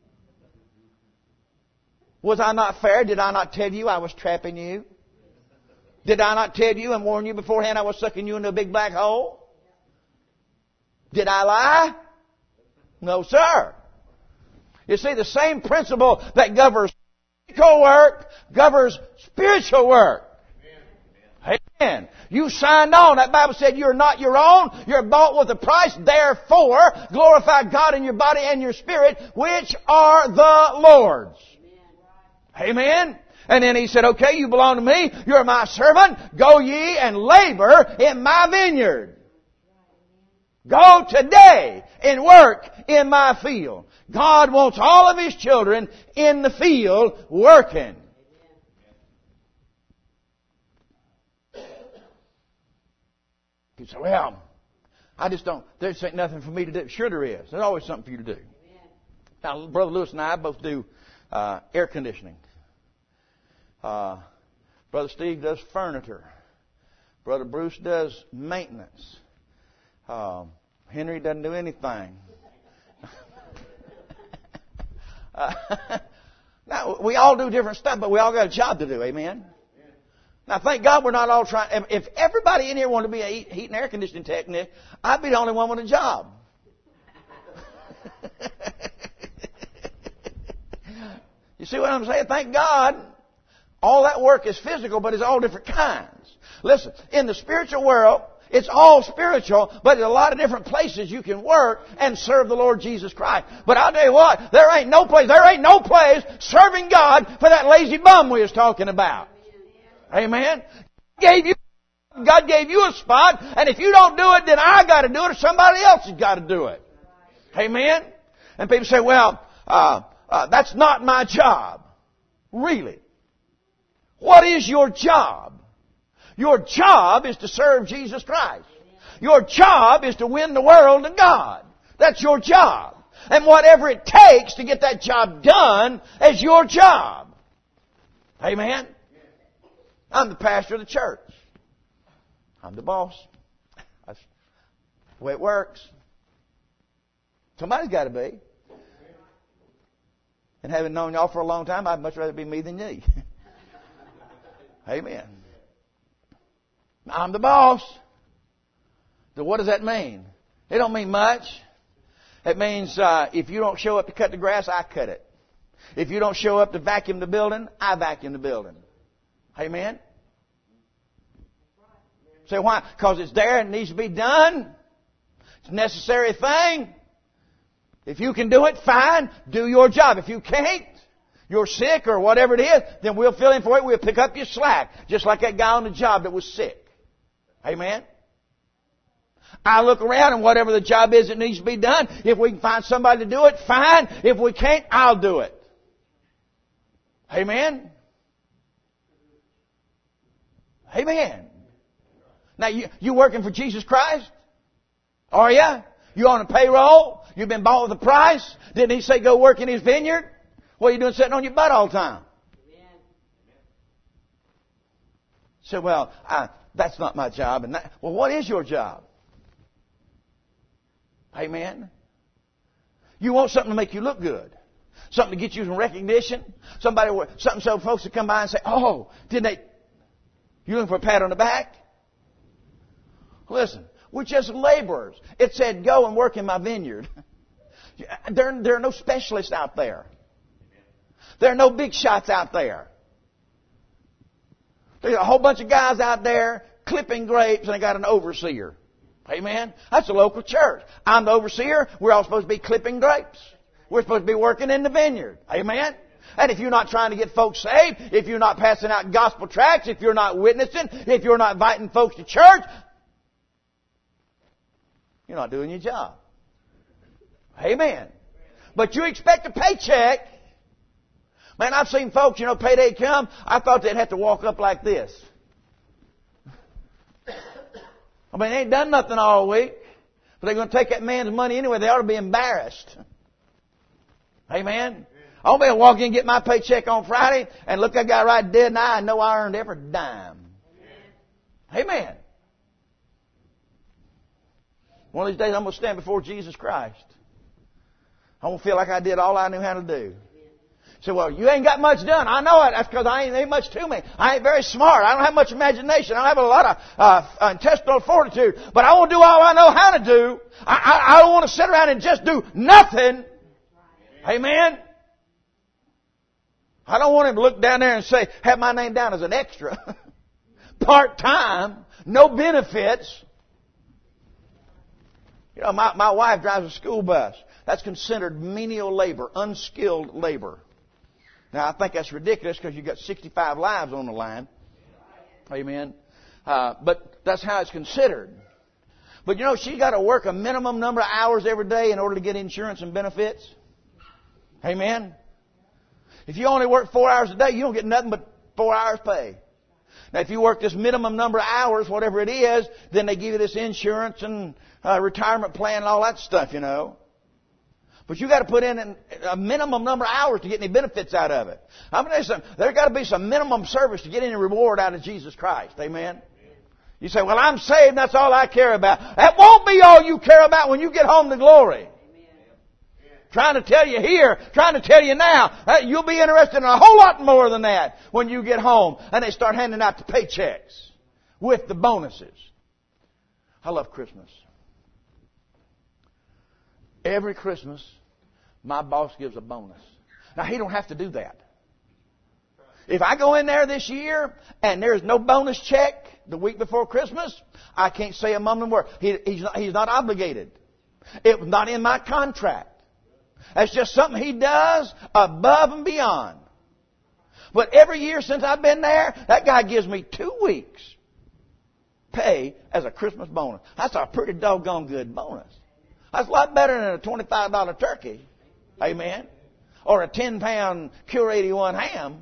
Was I not fair? Did I not tell you I was trapping you? Did I not tell you and warn you beforehand I was sucking you into a big black hole? Did I lie? No, sir. You see, the same principle that governs physical work governs spiritual work. Amen. You signed on. That Bible said you're not your own. You're bought with a price. Therefore, glorify God in your body and your spirit, which are the Lord's. Amen. And then He said, okay, you belong to me. You're my servant. Go ye and labor in my vineyard. Go today and work in my field. God wants all of His children in the field working. You say, well, I just don't, there's ain't nothing for me to do. Sure there is. There's always something for you to do. Now, Brother Lewis and I both do uh, air conditioning. Uh, Brother Steve does furniture. Brother Bruce does maintenance. Uh, Henry doesn't do anything. uh, now, we all do different stuff, but we all got a job to do. Amen? Now, thank God we're not all trying. If everybody in here wanted to be a heat and air conditioning technician, I'd be the only one with a job. You see what I'm saying? Thank God. All that work is physical, but it's all different kinds. Listen, in the spiritual world, it's all spiritual, but there's a lot of different places you can work and serve the Lord Jesus Christ. But I'll tell you what, there ain't no place, there ain't no place serving God for that lazy bum we was talking about. Amen. Gave you, God gave you a spot, and if you don't do it, then I got to do it, or somebody else has got to do it. Amen. And people say, well, uh, uh, that's not my job. Really? What is your job? Your job is to serve Jesus Christ. Your job is to win the world to God. That's your job. And whatever it takes to get that job done is your job. Amen? I'm the pastor of the church. I'm the boss. That's the way it works. Somebody's got to be. And having known y'all for a long time, I'd much rather be me than ye. Amen. I'm the boss. So what does that mean? It don't mean much. It means uh, if you don't show up to cut the grass, I cut it. If you don't show up to vacuum the building, I vacuum the building. Amen? Say why? Because it's there and it needs to be done. It's a necessary thing. If you can do it, fine. Do your job. If you can't, you're sick or whatever it is, then we'll fill in for it. We'll pick up your slack. Just like that guy on the job that was sick. Amen? I look around and whatever the job is that needs to be done, if we can find somebody to do it, fine. If we can't, I'll do it. Amen? Amen. Now, you, you working for Jesus Christ? Are you? You on a payroll? You've been bought with a price? Didn't He say go work in His vineyard? What are you doing sitting on your butt all the time? Amen. So, well, I, that's not my job. And that, well, what is your job? Amen. You want something to make you look good. Something to get you some recognition. Somebody, something so folks will come by and say, oh, did they... You looking for a pat on the back? Listen, we're just laborers. It said, go and work in my vineyard. There, there are no specialists out there. There are no big shots out there. There's a whole bunch of guys out there clipping grapes, and they got an overseer. Amen? That's a local church. I'm the overseer. We're all supposed to be clipping grapes. We're supposed to be working in the vineyard. Amen? And if you're not trying to get folks saved, if you're not passing out gospel tracts, if you're not witnessing, if you're not inviting folks to church, you're not doing your job. Amen. But you expect a paycheck. Man, I've seen folks, you know, payday come, I thought they'd have to walk up like this. I mean, they ain't done nothing all week. But they're going to take that man's money anyway. They ought to be embarrassed. Amen. I won't be able to walk in and get my paycheck on Friday and look that guy right dead in the eye and know I earned every dime. Amen. One of these days I'm going to stand before Jesus Christ. I won't feel like I did all I knew how to do. Say, well, you ain't got much done. I know it. That's because I ain't, ain't much to me. I ain't very smart. I don't have much imagination. I don't have a lot of uh, intestinal fortitude. But I want to do all I know how to do. I, I, I don't want to sit around and just do nothing. Amen. I don't want him to look down there and say, have my name down as an extra. Part-time. No benefits. You know, my, my wife drives a school bus. That's considered menial labor, unskilled labor. Now, I think that's ridiculous because you've got sixty-five lives on the line. Amen. Uh, but that's how it's considered. But you know, she's got to work a minimum number of hours every day in order to get insurance and benefits. Amen. If you only work four hours a day, you don't get nothing but four hours pay. Now, if you work this minimum number of hours, whatever it is, then they give you this insurance and uh, retirement plan and all that stuff, you know. But you got to put in a minimum number of hours to get any benefits out of it. I'm going to tell you something. There's got to be some minimum service to get any reward out of Jesus Christ. Amen. You say, well, I'm saved and that's all I care about. That won't be all you care about when you get home to glory. Amen. Trying to tell you here, trying to tell you now, uh, you'll be interested in a whole lot more than that when you get home and they start handing out the paychecks with the bonuses. I love Christmas. Every Christmas, my boss gives a bonus. Now, he don't have to do that. If I go in there this year and there's no bonus check the week before Christmas, I can't say a mumbling word. He, he's, not, he's not obligated. It was not in my contract. That's just something he does above and beyond. But every year since I've been there, that guy gives me two weeks pay as a Christmas bonus. That's a pretty doggone good bonus. That's a lot better than a twenty-five dollars turkey. Amen. Or a ten pound Cure eighty-one ham.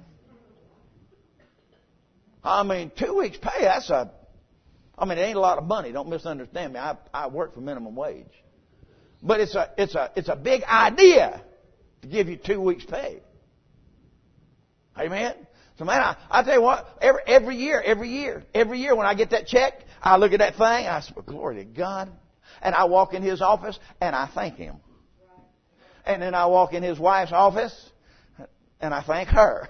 I mean, two weeks pay, that's a, I mean, it ain't a lot of money. Don't misunderstand me. I, I work for minimum wage. But it's a, it's a, it's a big idea to give you two weeks pay. Amen. So man, I, I tell you what, every, every year, every year, every year when I get that check, I look at that thing, and I say, well, glory to God. And I walk in his office and I thank him. And then I walk in his wife's office and I thank her.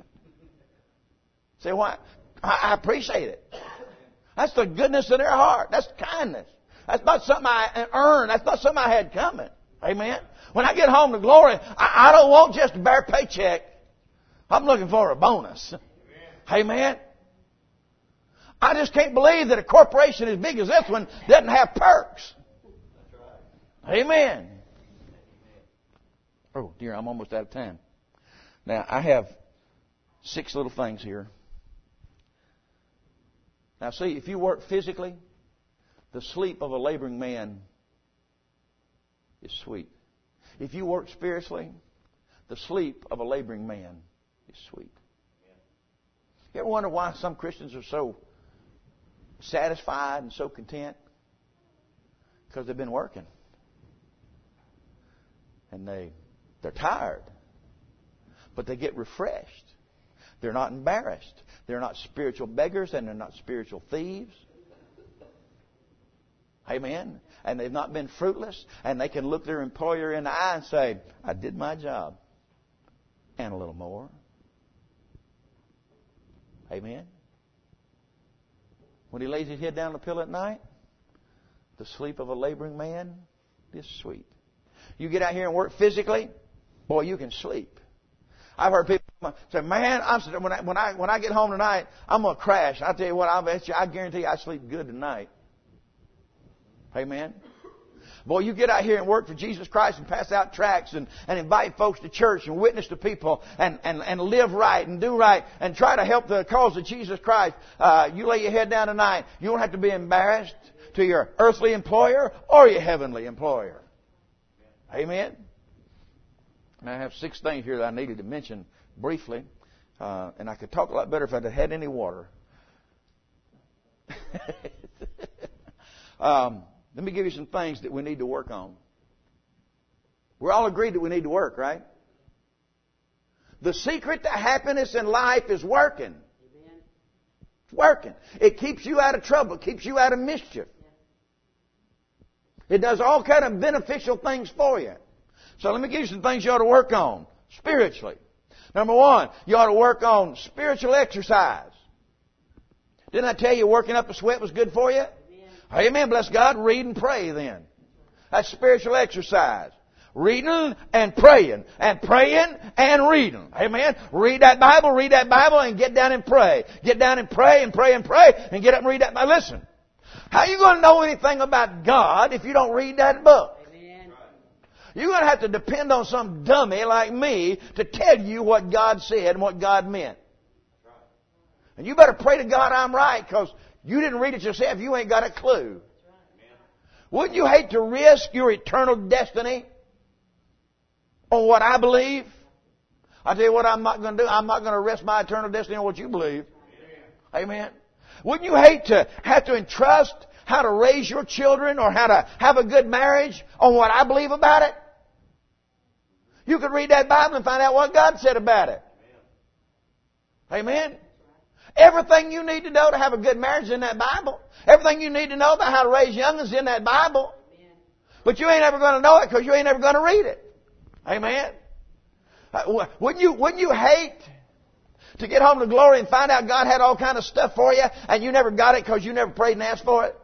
Say what? I appreciate it. That's the goodness of their heart. That's kindness. That's not something I earned. That's not something I had coming. Amen. When I get home to glory, I, I don't want just a bare paycheck. I'm looking for a bonus. Amen. I just can't believe that a corporation as big as this one doesn't have perks. Amen. Oh, dear, I'm almost out of time. Now, I have six little things here. Now, see, if you work physically, the sleep of a laboring man is sweet. If you work spiritually, the sleep of a laboring man is sweet. You ever wonder why some Christians are so satisfied and so content? Because they've been working. And they, they're tired. But they get refreshed. They're not embarrassed. They're not spiritual beggars and they're not spiritual thieves. Amen. And they've not been fruitless. And they can look their employer in the eye and say, I did my job. And a little more. Amen. When he lays his head down on the pillow at night, the sleep of a laboring man is sweet. You get out here and work physically, boy, you can sleep. I've heard people say, man, I'm, when, I, when, I, when I get home tonight, I'm going to crash. I tell you what, I bet you, I guarantee you I sleep good tonight. Amen. Boy, you get out here and work for Jesus Christ and pass out tracts and, and invite folks to church and witness to people and, and, and live right and do right and try to help the cause of Jesus Christ. Uh, you lay your head down tonight. You don't have to be embarrassed to your earthly employer or your heavenly employer. Amen. And I have six things here that I needed to mention briefly. Uh, and I could talk a lot better if I'd had any water. um, Let me give you some things that we need to work on. We're all agreed that we need to work, right? The secret to happiness in life is working. Amen. It's working. It keeps you out of trouble. It keeps you out of mischief. It does all kind of beneficial things for you. So let me give you some things you ought to work on spiritually. Number one, you ought to work on spiritual exercise. Didn't I tell you working up a sweat was good for you? Amen. Bless God. Read and pray then. That's spiritual exercise. Reading and praying. And praying and reading. Amen. Read that Bible, read that Bible, and get down and pray. Get down and pray and pray and pray and get up and read that Bible. Listen. How are you going to know anything about God if you don't read that book? Amen. You're going to have to depend on some dummy like me to tell you what God said and what God meant. And you better pray to God I'm right, because you didn't read it yourself. You ain't got a clue. Wouldn't you hate to risk your eternal destiny on what I believe? I tell you what I'm not going to do. I'm not going to risk my eternal destiny on what you believe. Amen. Wouldn't you hate to have to entrust how to raise your children or how to have a good marriage on what I believe about it? You could read that Bible and find out what God said about it. Amen. Everything you need to know to have a good marriage is in that Bible. Everything you need to know about how to raise young is in that Bible. But you ain't ever going to know it because you ain't ever going to read it. Amen. Uh, wouldn't you, wouldn't you hate to get home to glory and find out God had all kind of stuff for you and you never got it because you never prayed and asked for it?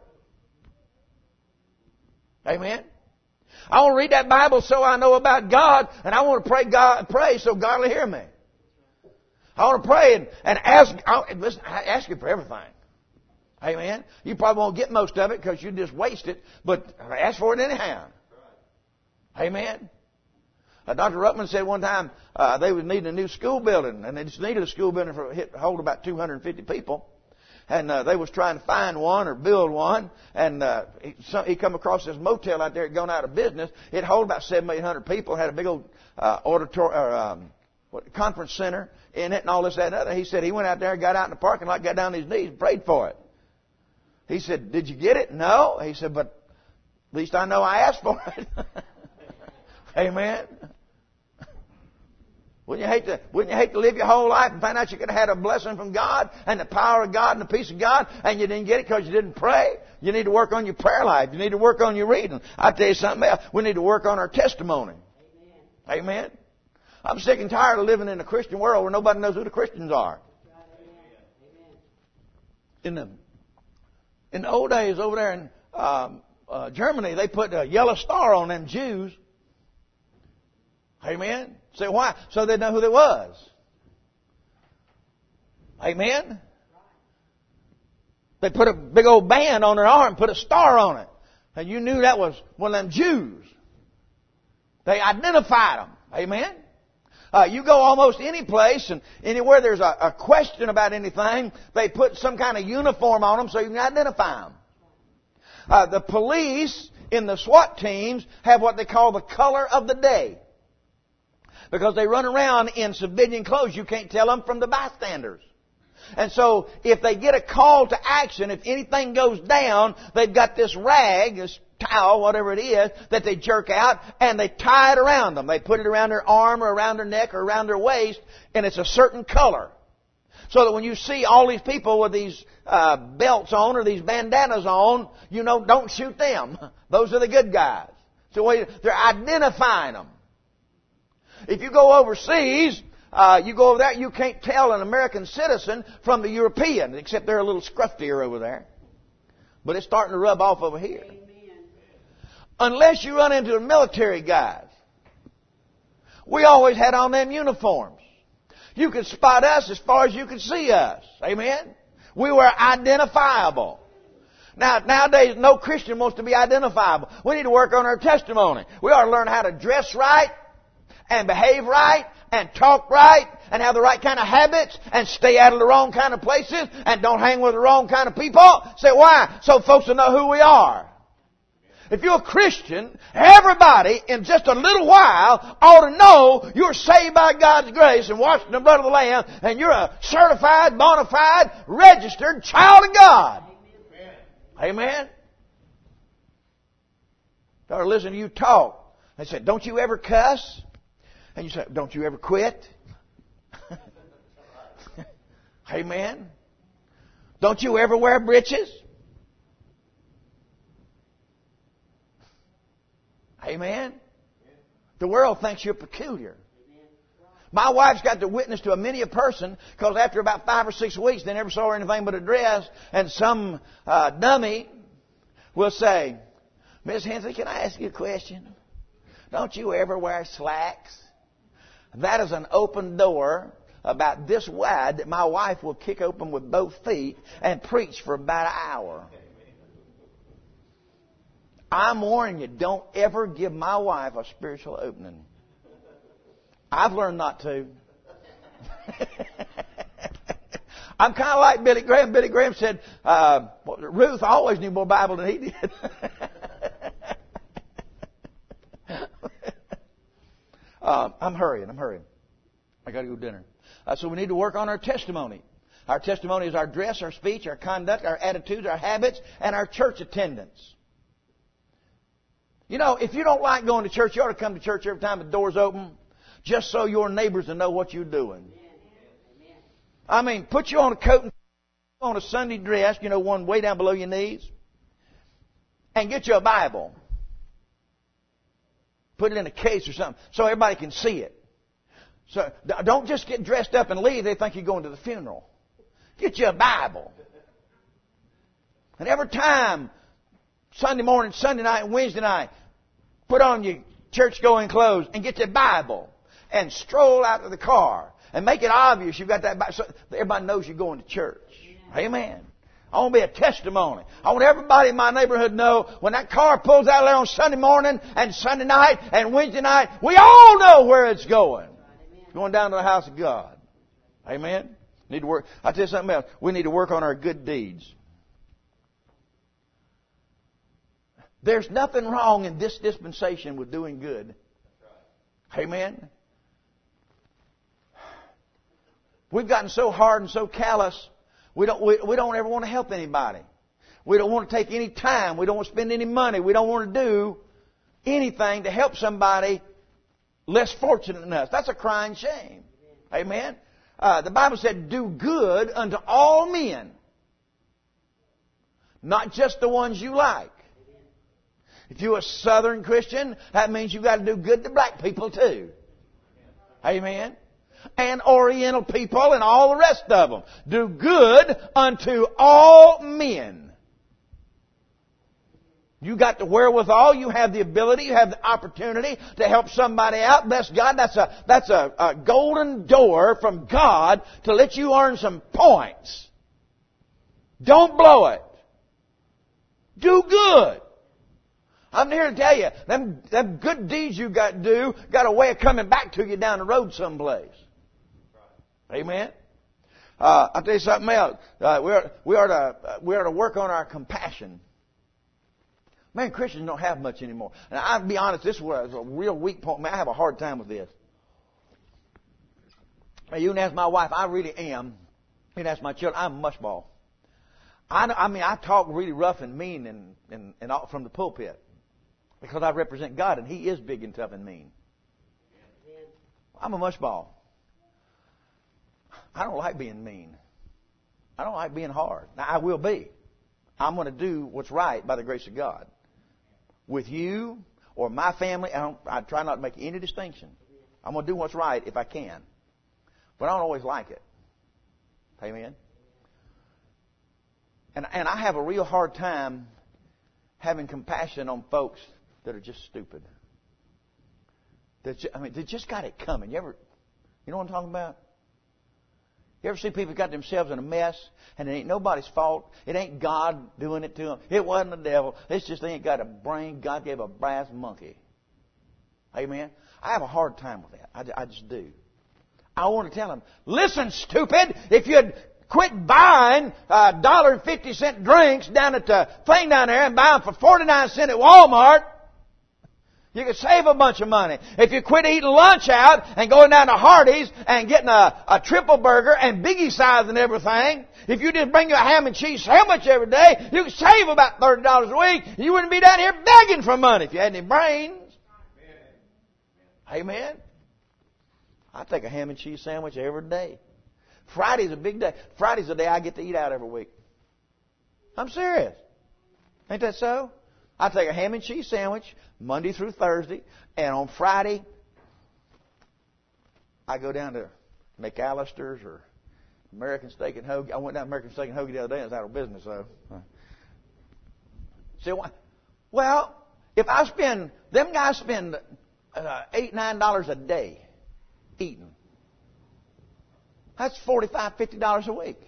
Amen. I want to read that Bible so I know about God, and I want to pray God pray so God will hear me. I want to pray and, and ask, I, listen, I ask you for everything. Amen. You probably won't get most of it because you just waste it, but ask for it anyhow. Amen. Uh, Doctor Ruckman said one time uh, they was needing a new school building, and they just needed a school building for hit, hold about two hundred fifty people. And uh, they was trying to find one or build one, and uh, he, so, he come across this motel out there, it gone out of business. It hold about seven, eight hundred people, had a big old uh, auditorium, or um, what, conference center in it, and all this, that, and other. He said he went out there, got out in the parking lot, got down on his knees, and prayed for it. He said, "Did you get it?" "No." He said, "But at least I know I asked for it." Amen. Wouldn't you hate to, wouldn't you hate to live your whole life and find out you could have had a blessing from God and the power of God and the peace of God, and you didn't get it because you didn't pray? You need to work on your prayer life. You need to work on your reading. I'll tell you something else. We need to work on our testimony. Amen. Amen. I'm sick and tired of living in a Christian world where nobody knows who the Christians are. Amen. In the, in the old days over there in um, uh, Germany, they put a yellow star on them Jews. Amen. Say why? So they'd know who they was. Amen. They put a big old band on their arm, put a star on it. And you knew that was one of them Jews. They identified them. Amen. Uh, you go almost any place and anywhere there's a, a question about anything, they put some kind of uniform on them so you can identify them. Uh, the police in the SWAT teams have what they call the color of the day. Because they run around in civilian clothes, you can't tell them from the bystanders. And so, if they get a call to action, if anything goes down, they've got this rag, this towel, whatever it is, that they jerk out, and they tie it around them. They put it around their arm, or around their neck, or around their waist, and it's a certain color. So that when you see all these people with these uh, belts on, or these bandanas on, you know, don't shoot them. Those are the good guys. So they're identifying them. If you go overseas, uh, you go over there, you can't tell an American citizen from the European, except they're a little scruffier over there. But it's starting to rub off over here. Amen. Unless you run into the military guys. We always had on them uniforms. You could spot us as far as you could see us. Amen? We were identifiable. Now, nowadays, no Christian wants to be identifiable. We need to work on our testimony. We ought to learn how to dress right and behave right and talk right and have the right kind of habits and stay out of the wrong kind of places and don't hang with the wrong kind of people. Say, why? So folks will know who we are. If you're a Christian, everybody in just a little while ought to know you're saved by God's grace and washed in the blood of the Lamb, and you're a certified, bona fide, registered child of God. Amen. Amen. Started listening to you talk. They said, don't you ever cuss? And you said, don't you ever quit? Amen. Don't you ever wear breeches? Amen. The world thinks you're peculiar. My wife's got to witness to a many a person because after about five or six weeks they never saw her anything but a dress, and some uh, dummy will say, Miss Hensley, can I ask you a question? Don't you ever wear slacks? That is an open door about this wide that my wife will kick open with both feet and preach for about an hour. I'm warning you, don't ever give my wife a spiritual opening. I've learned not to. I'm kind of like Billy Graham. Billy Graham said, uh, Ruth always knew more Bible than he did. uh, I'm hurrying, I'm hurrying. I got to go to dinner. Uh, so we need to work on our testimony. Our testimony is our dress, our speech, our conduct, our attitudes, our habits, and our church attendance. You know, if you don't like going to church, you ought to come to church every time the door's open, just so your neighbors will know what you're doing. I mean, put you on a coat and on a Sunday dress, you know, one way down below your knees, and get you a Bible. Put it in a case or something so everybody can see it. So don't just get dressed up and leave. They think you're going to the funeral. Get you a Bible. And every time, Sunday morning, Sunday night, and Wednesday night, put on your church-going clothes and get your Bible and stroll out to the car and make it obvious you've got that Bible so everybody knows you're going to church. Amen. I want to be a testimony. I want everybody in my neighborhood to know when that car pulls out of there on Sunday morning and Sunday night and Wednesday night, we all know where it's going. It's going down to the house of God. Amen. Need to work. I'll tell you something else. We need to work on our good deeds. There's nothing wrong in this dispensation with doing good. Amen. We've gotten so hard and so callous. We don't, we, we don't ever want to help anybody. We don't want to take any time. We don't want to spend any money. We don't want to do anything to help somebody less fortunate than us. That's a crying shame. Amen. Uh, the Bible said, do good unto all men. Not just the ones you like. If you're a Southern Christian, that means you've got to do good to black people too. Amen. And Oriental people and all the rest of them. Do good unto all men. You got the wherewithal, you have the ability, you have the opportunity to help somebody out. Bless God, that's a that's a, a golden door from God to let you earn some points. Don't blow it. Do good. I'm here to tell you, them, them good deeds you got to do got a way of coming back to you down the road someplace. Amen. Uh, I'll tell you something else. Uh, we are we are to uh, we are to work on our compassion. Man, Christians don't have much anymore. And I'll be honest, this was a real weak point. Man, I have a hard time with this. Now, you can ask my wife. I really am. You can ask my children. I'm a mushball. I, I mean, I talk really rough and mean and, and, and all, from the pulpit. Because I represent God, and He is big and tough and mean. I'm a mushball. I don't like being mean. I don't like being hard. Now, I will be. I'm going to do what's right by the grace of God. With you or my family, I, don't, I try not to make any distinction. I'm going to do what's right if I can. But I don't always like it. Amen. And, and I have a real hard time having compassion on folks that are just stupid. That ju- I mean, they just got it coming. You ever, you know what I'm talking about? You ever see people got themselves in a mess and it ain't nobody's fault? It ain't God doing it to them. It wasn't the devil. It's just they ain't got a brain. God gave a brass monkey. Amen? I have a hard time with that. I, I just do. I want to tell them, listen, stupid, if you'd quit buying uh, one dollar and fifty cent drinks down at the thing down there and buy them for forty-nine cents at Walmart, you could save a bunch of money. If you quit eating lunch out and going down to Hardee's and getting a, a triple burger and biggie size and everything, if you just bring your ham and cheese sandwich every day, you could save about thirty dollars a week. You wouldn't be down here begging for money if you had any brains. Amen. Amen. I take a ham and cheese sandwich every day. Friday's a big day. Friday's the day I get to eat out every week. I'm serious. Ain't that so? I take a ham and cheese sandwich Monday through Thursday, and on Friday, I go down to McAllister's or American Steak and Hoagie. I went down to American Steak and Hoagie the other day. It's out of business, though. See, well, if I spend, them guys spend uh, eight, nine dollars a day eating. That's forty-five, fifty dollars a week.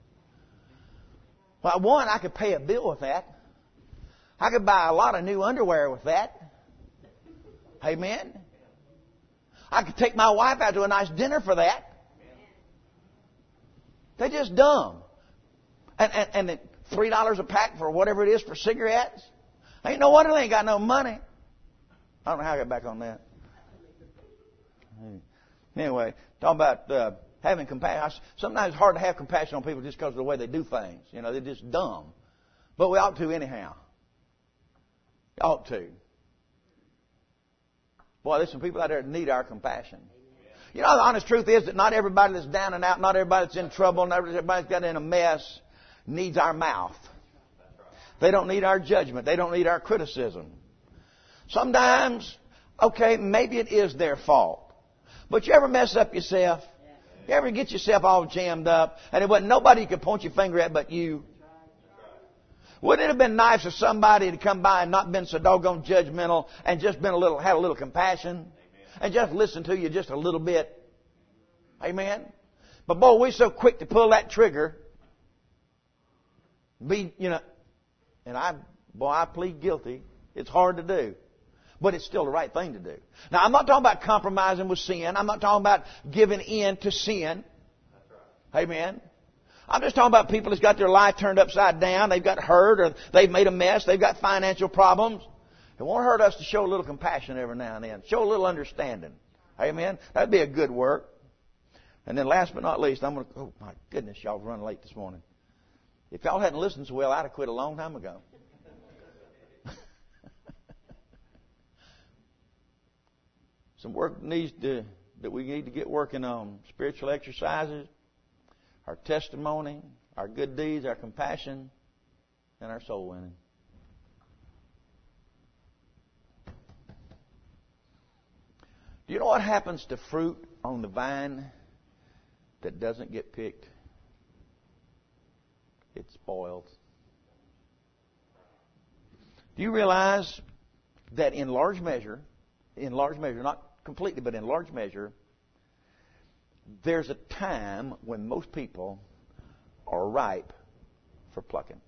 Well, one, I could pay a bill with that. I could buy a lot of new underwear with that. Amen. I could take my wife out to a nice dinner for that. They're just dumb. And, and, and three dollars a pack for whatever it is for cigarettes. Ain't no wonder they ain't got no money. I don't know how I got back on that. Anyway, talking about uh, having compassion. Sometimes it's hard to have compassion on people just because of the way they do things. You know, they're just dumb. But we ought to anyhow. Ought to. Boy, there's some people out there that need our compassion. You know, the honest truth is that not everybody that's down and out, not everybody that's in trouble, not everybody that's got in a mess needs our mouth. They don't need our judgment. They don't need our criticism. Sometimes, okay, maybe it is their fault. But you ever mess up yourself? You ever get yourself all jammed up and it wasn't nobody you could point your finger at but you? Wouldn't it have been nice if somebody had come by and not been so doggone judgmental and just been a little, had a little compassion? Amen. And just listened to you just a little bit? Amen? But boy, we're so quick to pull that trigger. Be, you know, and I, boy, I plead guilty. It's hard to do. But it's still the right thing to do. Now, I'm not talking about compromising with sin. I'm not talking about giving in to sin. That's right. Amen. I'm just talking about people that's got their life turned upside down. They've got hurt or they've made a mess. They've got financial problems. It won't hurt us to show a little compassion every now and then. Show a little understanding. Amen. That'd be a good work. And then last but not least, I'm going to, oh my goodness, y'all run late this morning. If y'all hadn't listened so well, I'd have quit a long time ago. Some work needs to, that we need to get working on. Spiritual exercises, our testimony, our good deeds, our compassion, and our soul winning. Do you know what happens to fruit on the vine that doesn't get picked? It spoils. Do you realize that in large measure, in large measure, not completely, but in large measure, there's a time when most people are ripe for plucking.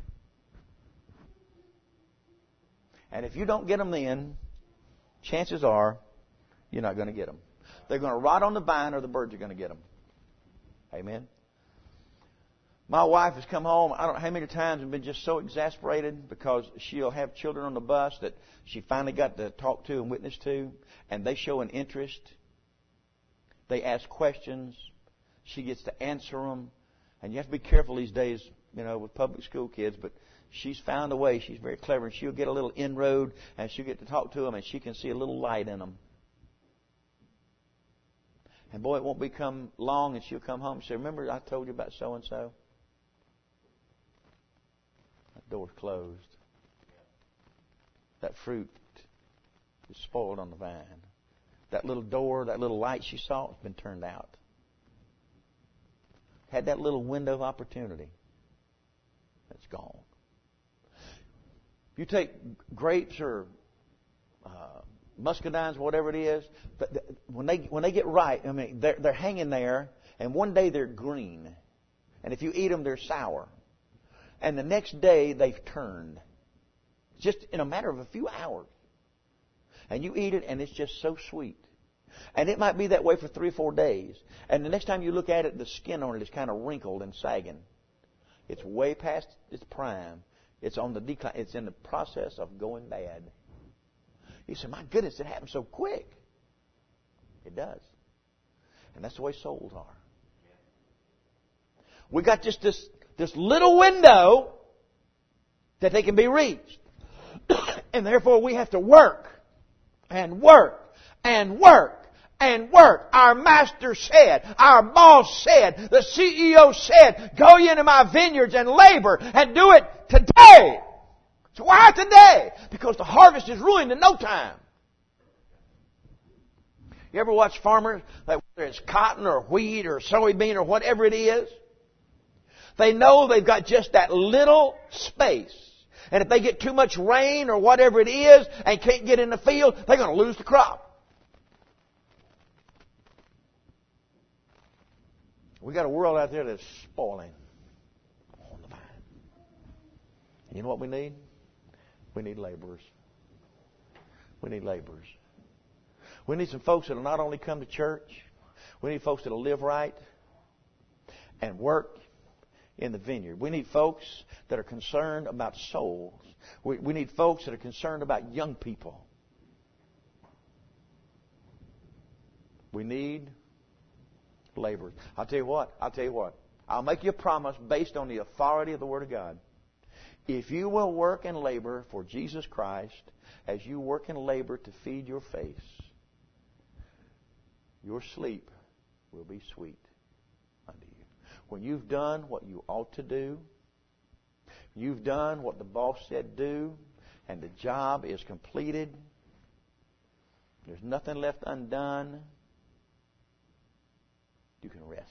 And if you don't get them then, chances are you're not going to get them. They're going to rot on the vine or the birds are going to get them. Amen. My wife has come home, I don't know how many times, and been just so exasperated because she'll have children on the bus that she finally got to talk to and witness to, and they show an interest. They ask questions. She gets to answer them. And you have to be careful these days, you know, with public school kids, but she's found a way. She's very clever, and she'll get a little inroad, and she'll get to talk to them, and she can see a little light in them. And boy, it won't become long, and she'll come home and say, remember I told you about so-and-so? That door's closed. That fruit is spoiled on the vine. That little door, that little light she saw has been turned out. Had that little window of opportunity. It's gone. If you take grapes or uh, muscadines, whatever it is, when they when they get ripe, I mean, they're, they're hanging there, and one day they're green. And if you eat them, they're sour. And the next day, they've turned. Just in a matter of a few hours. And you eat it, and it's just so sweet. And it might be that way for three or four days. And the next time you look at it, the skin on it is kind of wrinkled and sagging. It's way past its prime. It's on the decline. It's in the process of going bad. You say, my goodness, it happens so quick. It does. And that's the way souls are. We got just this, this little window that they can be reached. And therefore we have to work and work and work and work. Our master said, our boss said, the C E O said, go into my vineyards and labor and do it today. So why today? Because the harvest is ruined in no time. You ever watch farmers, whether it's cotton or wheat or soybean or whatever it is, they know they've got just that little space. And if they get too much rain or whatever it is and can't get in the field, they're going to lose the crop. We got a world out there that's spoiling on the vine. You know what we need? We need laborers. We need laborers. We need some folks that will not only come to church, we need folks that will live right and work in the vineyard. We need folks that are concerned about souls. We, we need folks that are concerned about young people. We need laborers. I'll tell you what. I'll tell you what. I'll make you a promise based on the authority of the Word of God. If you will work and labor for Jesus Christ as you work and labor to feed your face, your sleep will be sweet unto you. When you've done what you ought to do, you've done what the boss said do, and the job is completed, there's nothing left undone, you can rest.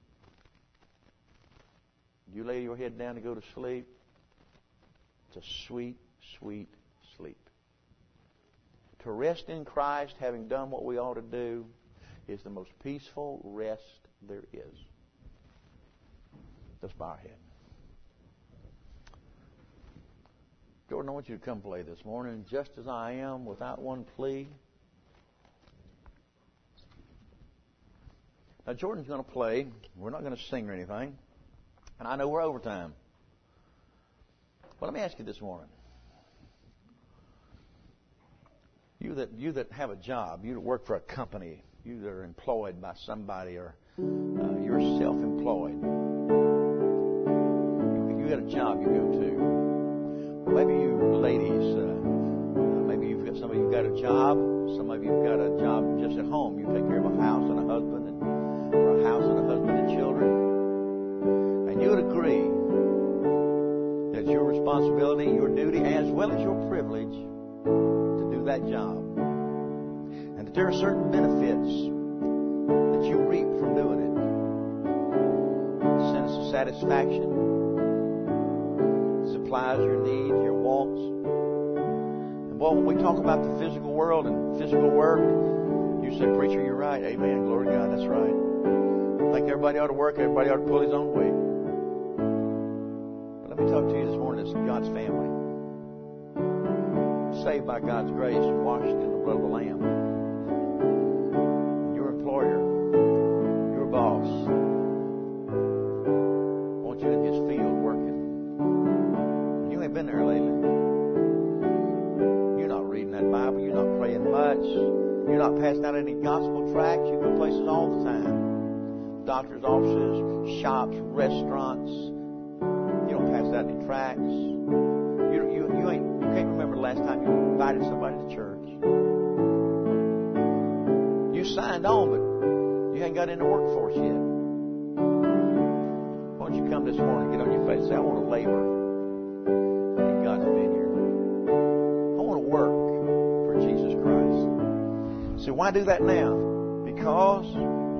You lay your head down to go to sleep, it's a sweet, sweet sleep. To rest in Christ, having done what we ought to do, is the most peaceful rest there is. Let's bow our head. Jordan, I want you to come play this morning, just as I am, without one plea. Now, Jordan's going to play. We're not going to sing or anything. And I know we're overtime. But let me ask you this morning. You that you that have a job, you that work for a company, you that are employed by somebody, or uh, you're self-employed. You, you got a job you go to. Or maybe you ladies, uh, maybe you've got some of you've got a job. Some of you've got a job just at home. You take care of a house and a husband, and, or a house and a husband and children. And you would agree that it's your responsibility, your duty, as well as your privilege to do that job. And that there are certain benefits that you reap from doing it. A sense of satisfaction, supplies your needs, your wants. And boy, when we talk about the physical world and physical work, you say, preacher, you're right. Amen. Glory to God. That's right. I think everybody ought to work. Everybody ought to pull his own weight. But let me talk to you this morning as God's family. Saved by God's grace and washed in the blood of the Lamb. Your employer, your boss, wants you in his field working. You ain't been there lately. You're not reading that Bible. You're not praying much. You're not passing out any gospel tracts. You go places all the time. Doctors' offices, shops, restaurants. You don't pass out any tracts. You, you, you, ain't, you can't remember the last time you invited somebody to church. You signed on, but you ain't got in the workforce yet. Why don't you come this morning, get on your face and say, I want to labor in God's vineyard. I want to work for Jesus Christ. So why do that now? Because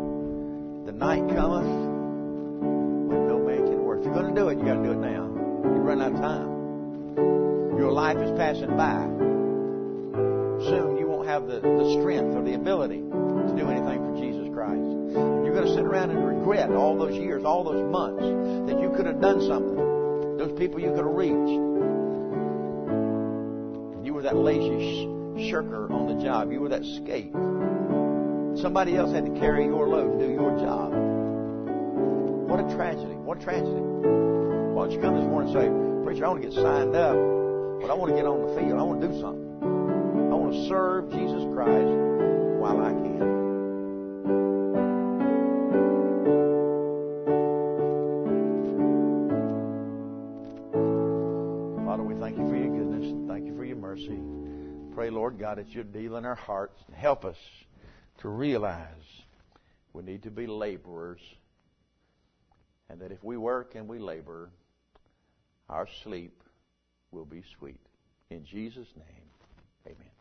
the night cometh when no man can work. If you're going to do it, you got to do it now. You run out of time. Your life is passing by. Soon you won't have the, the strength or the ability to do anything for Jesus Christ. You're going to sit around and regret all those years, all those months that you could have done something. Those people you could have reached. You were that lazy sh- shirker on the job. You were that skate. Somebody else had to carry your load and do your job. What a tragedy. What a tragedy. Why don't you come this morning and say, "Preacher, I want to get signed up, but I want to get on the field. I want to do something. I want to serve Jesus Christ while I can." Father, we thank you for your goodness and thank you for your mercy. Pray, Lord God, that you'd deal in our hearts and help us to realize we need to be laborers, and that if we work and we labor, our sleep will be sweet. In Jesus' name, amen.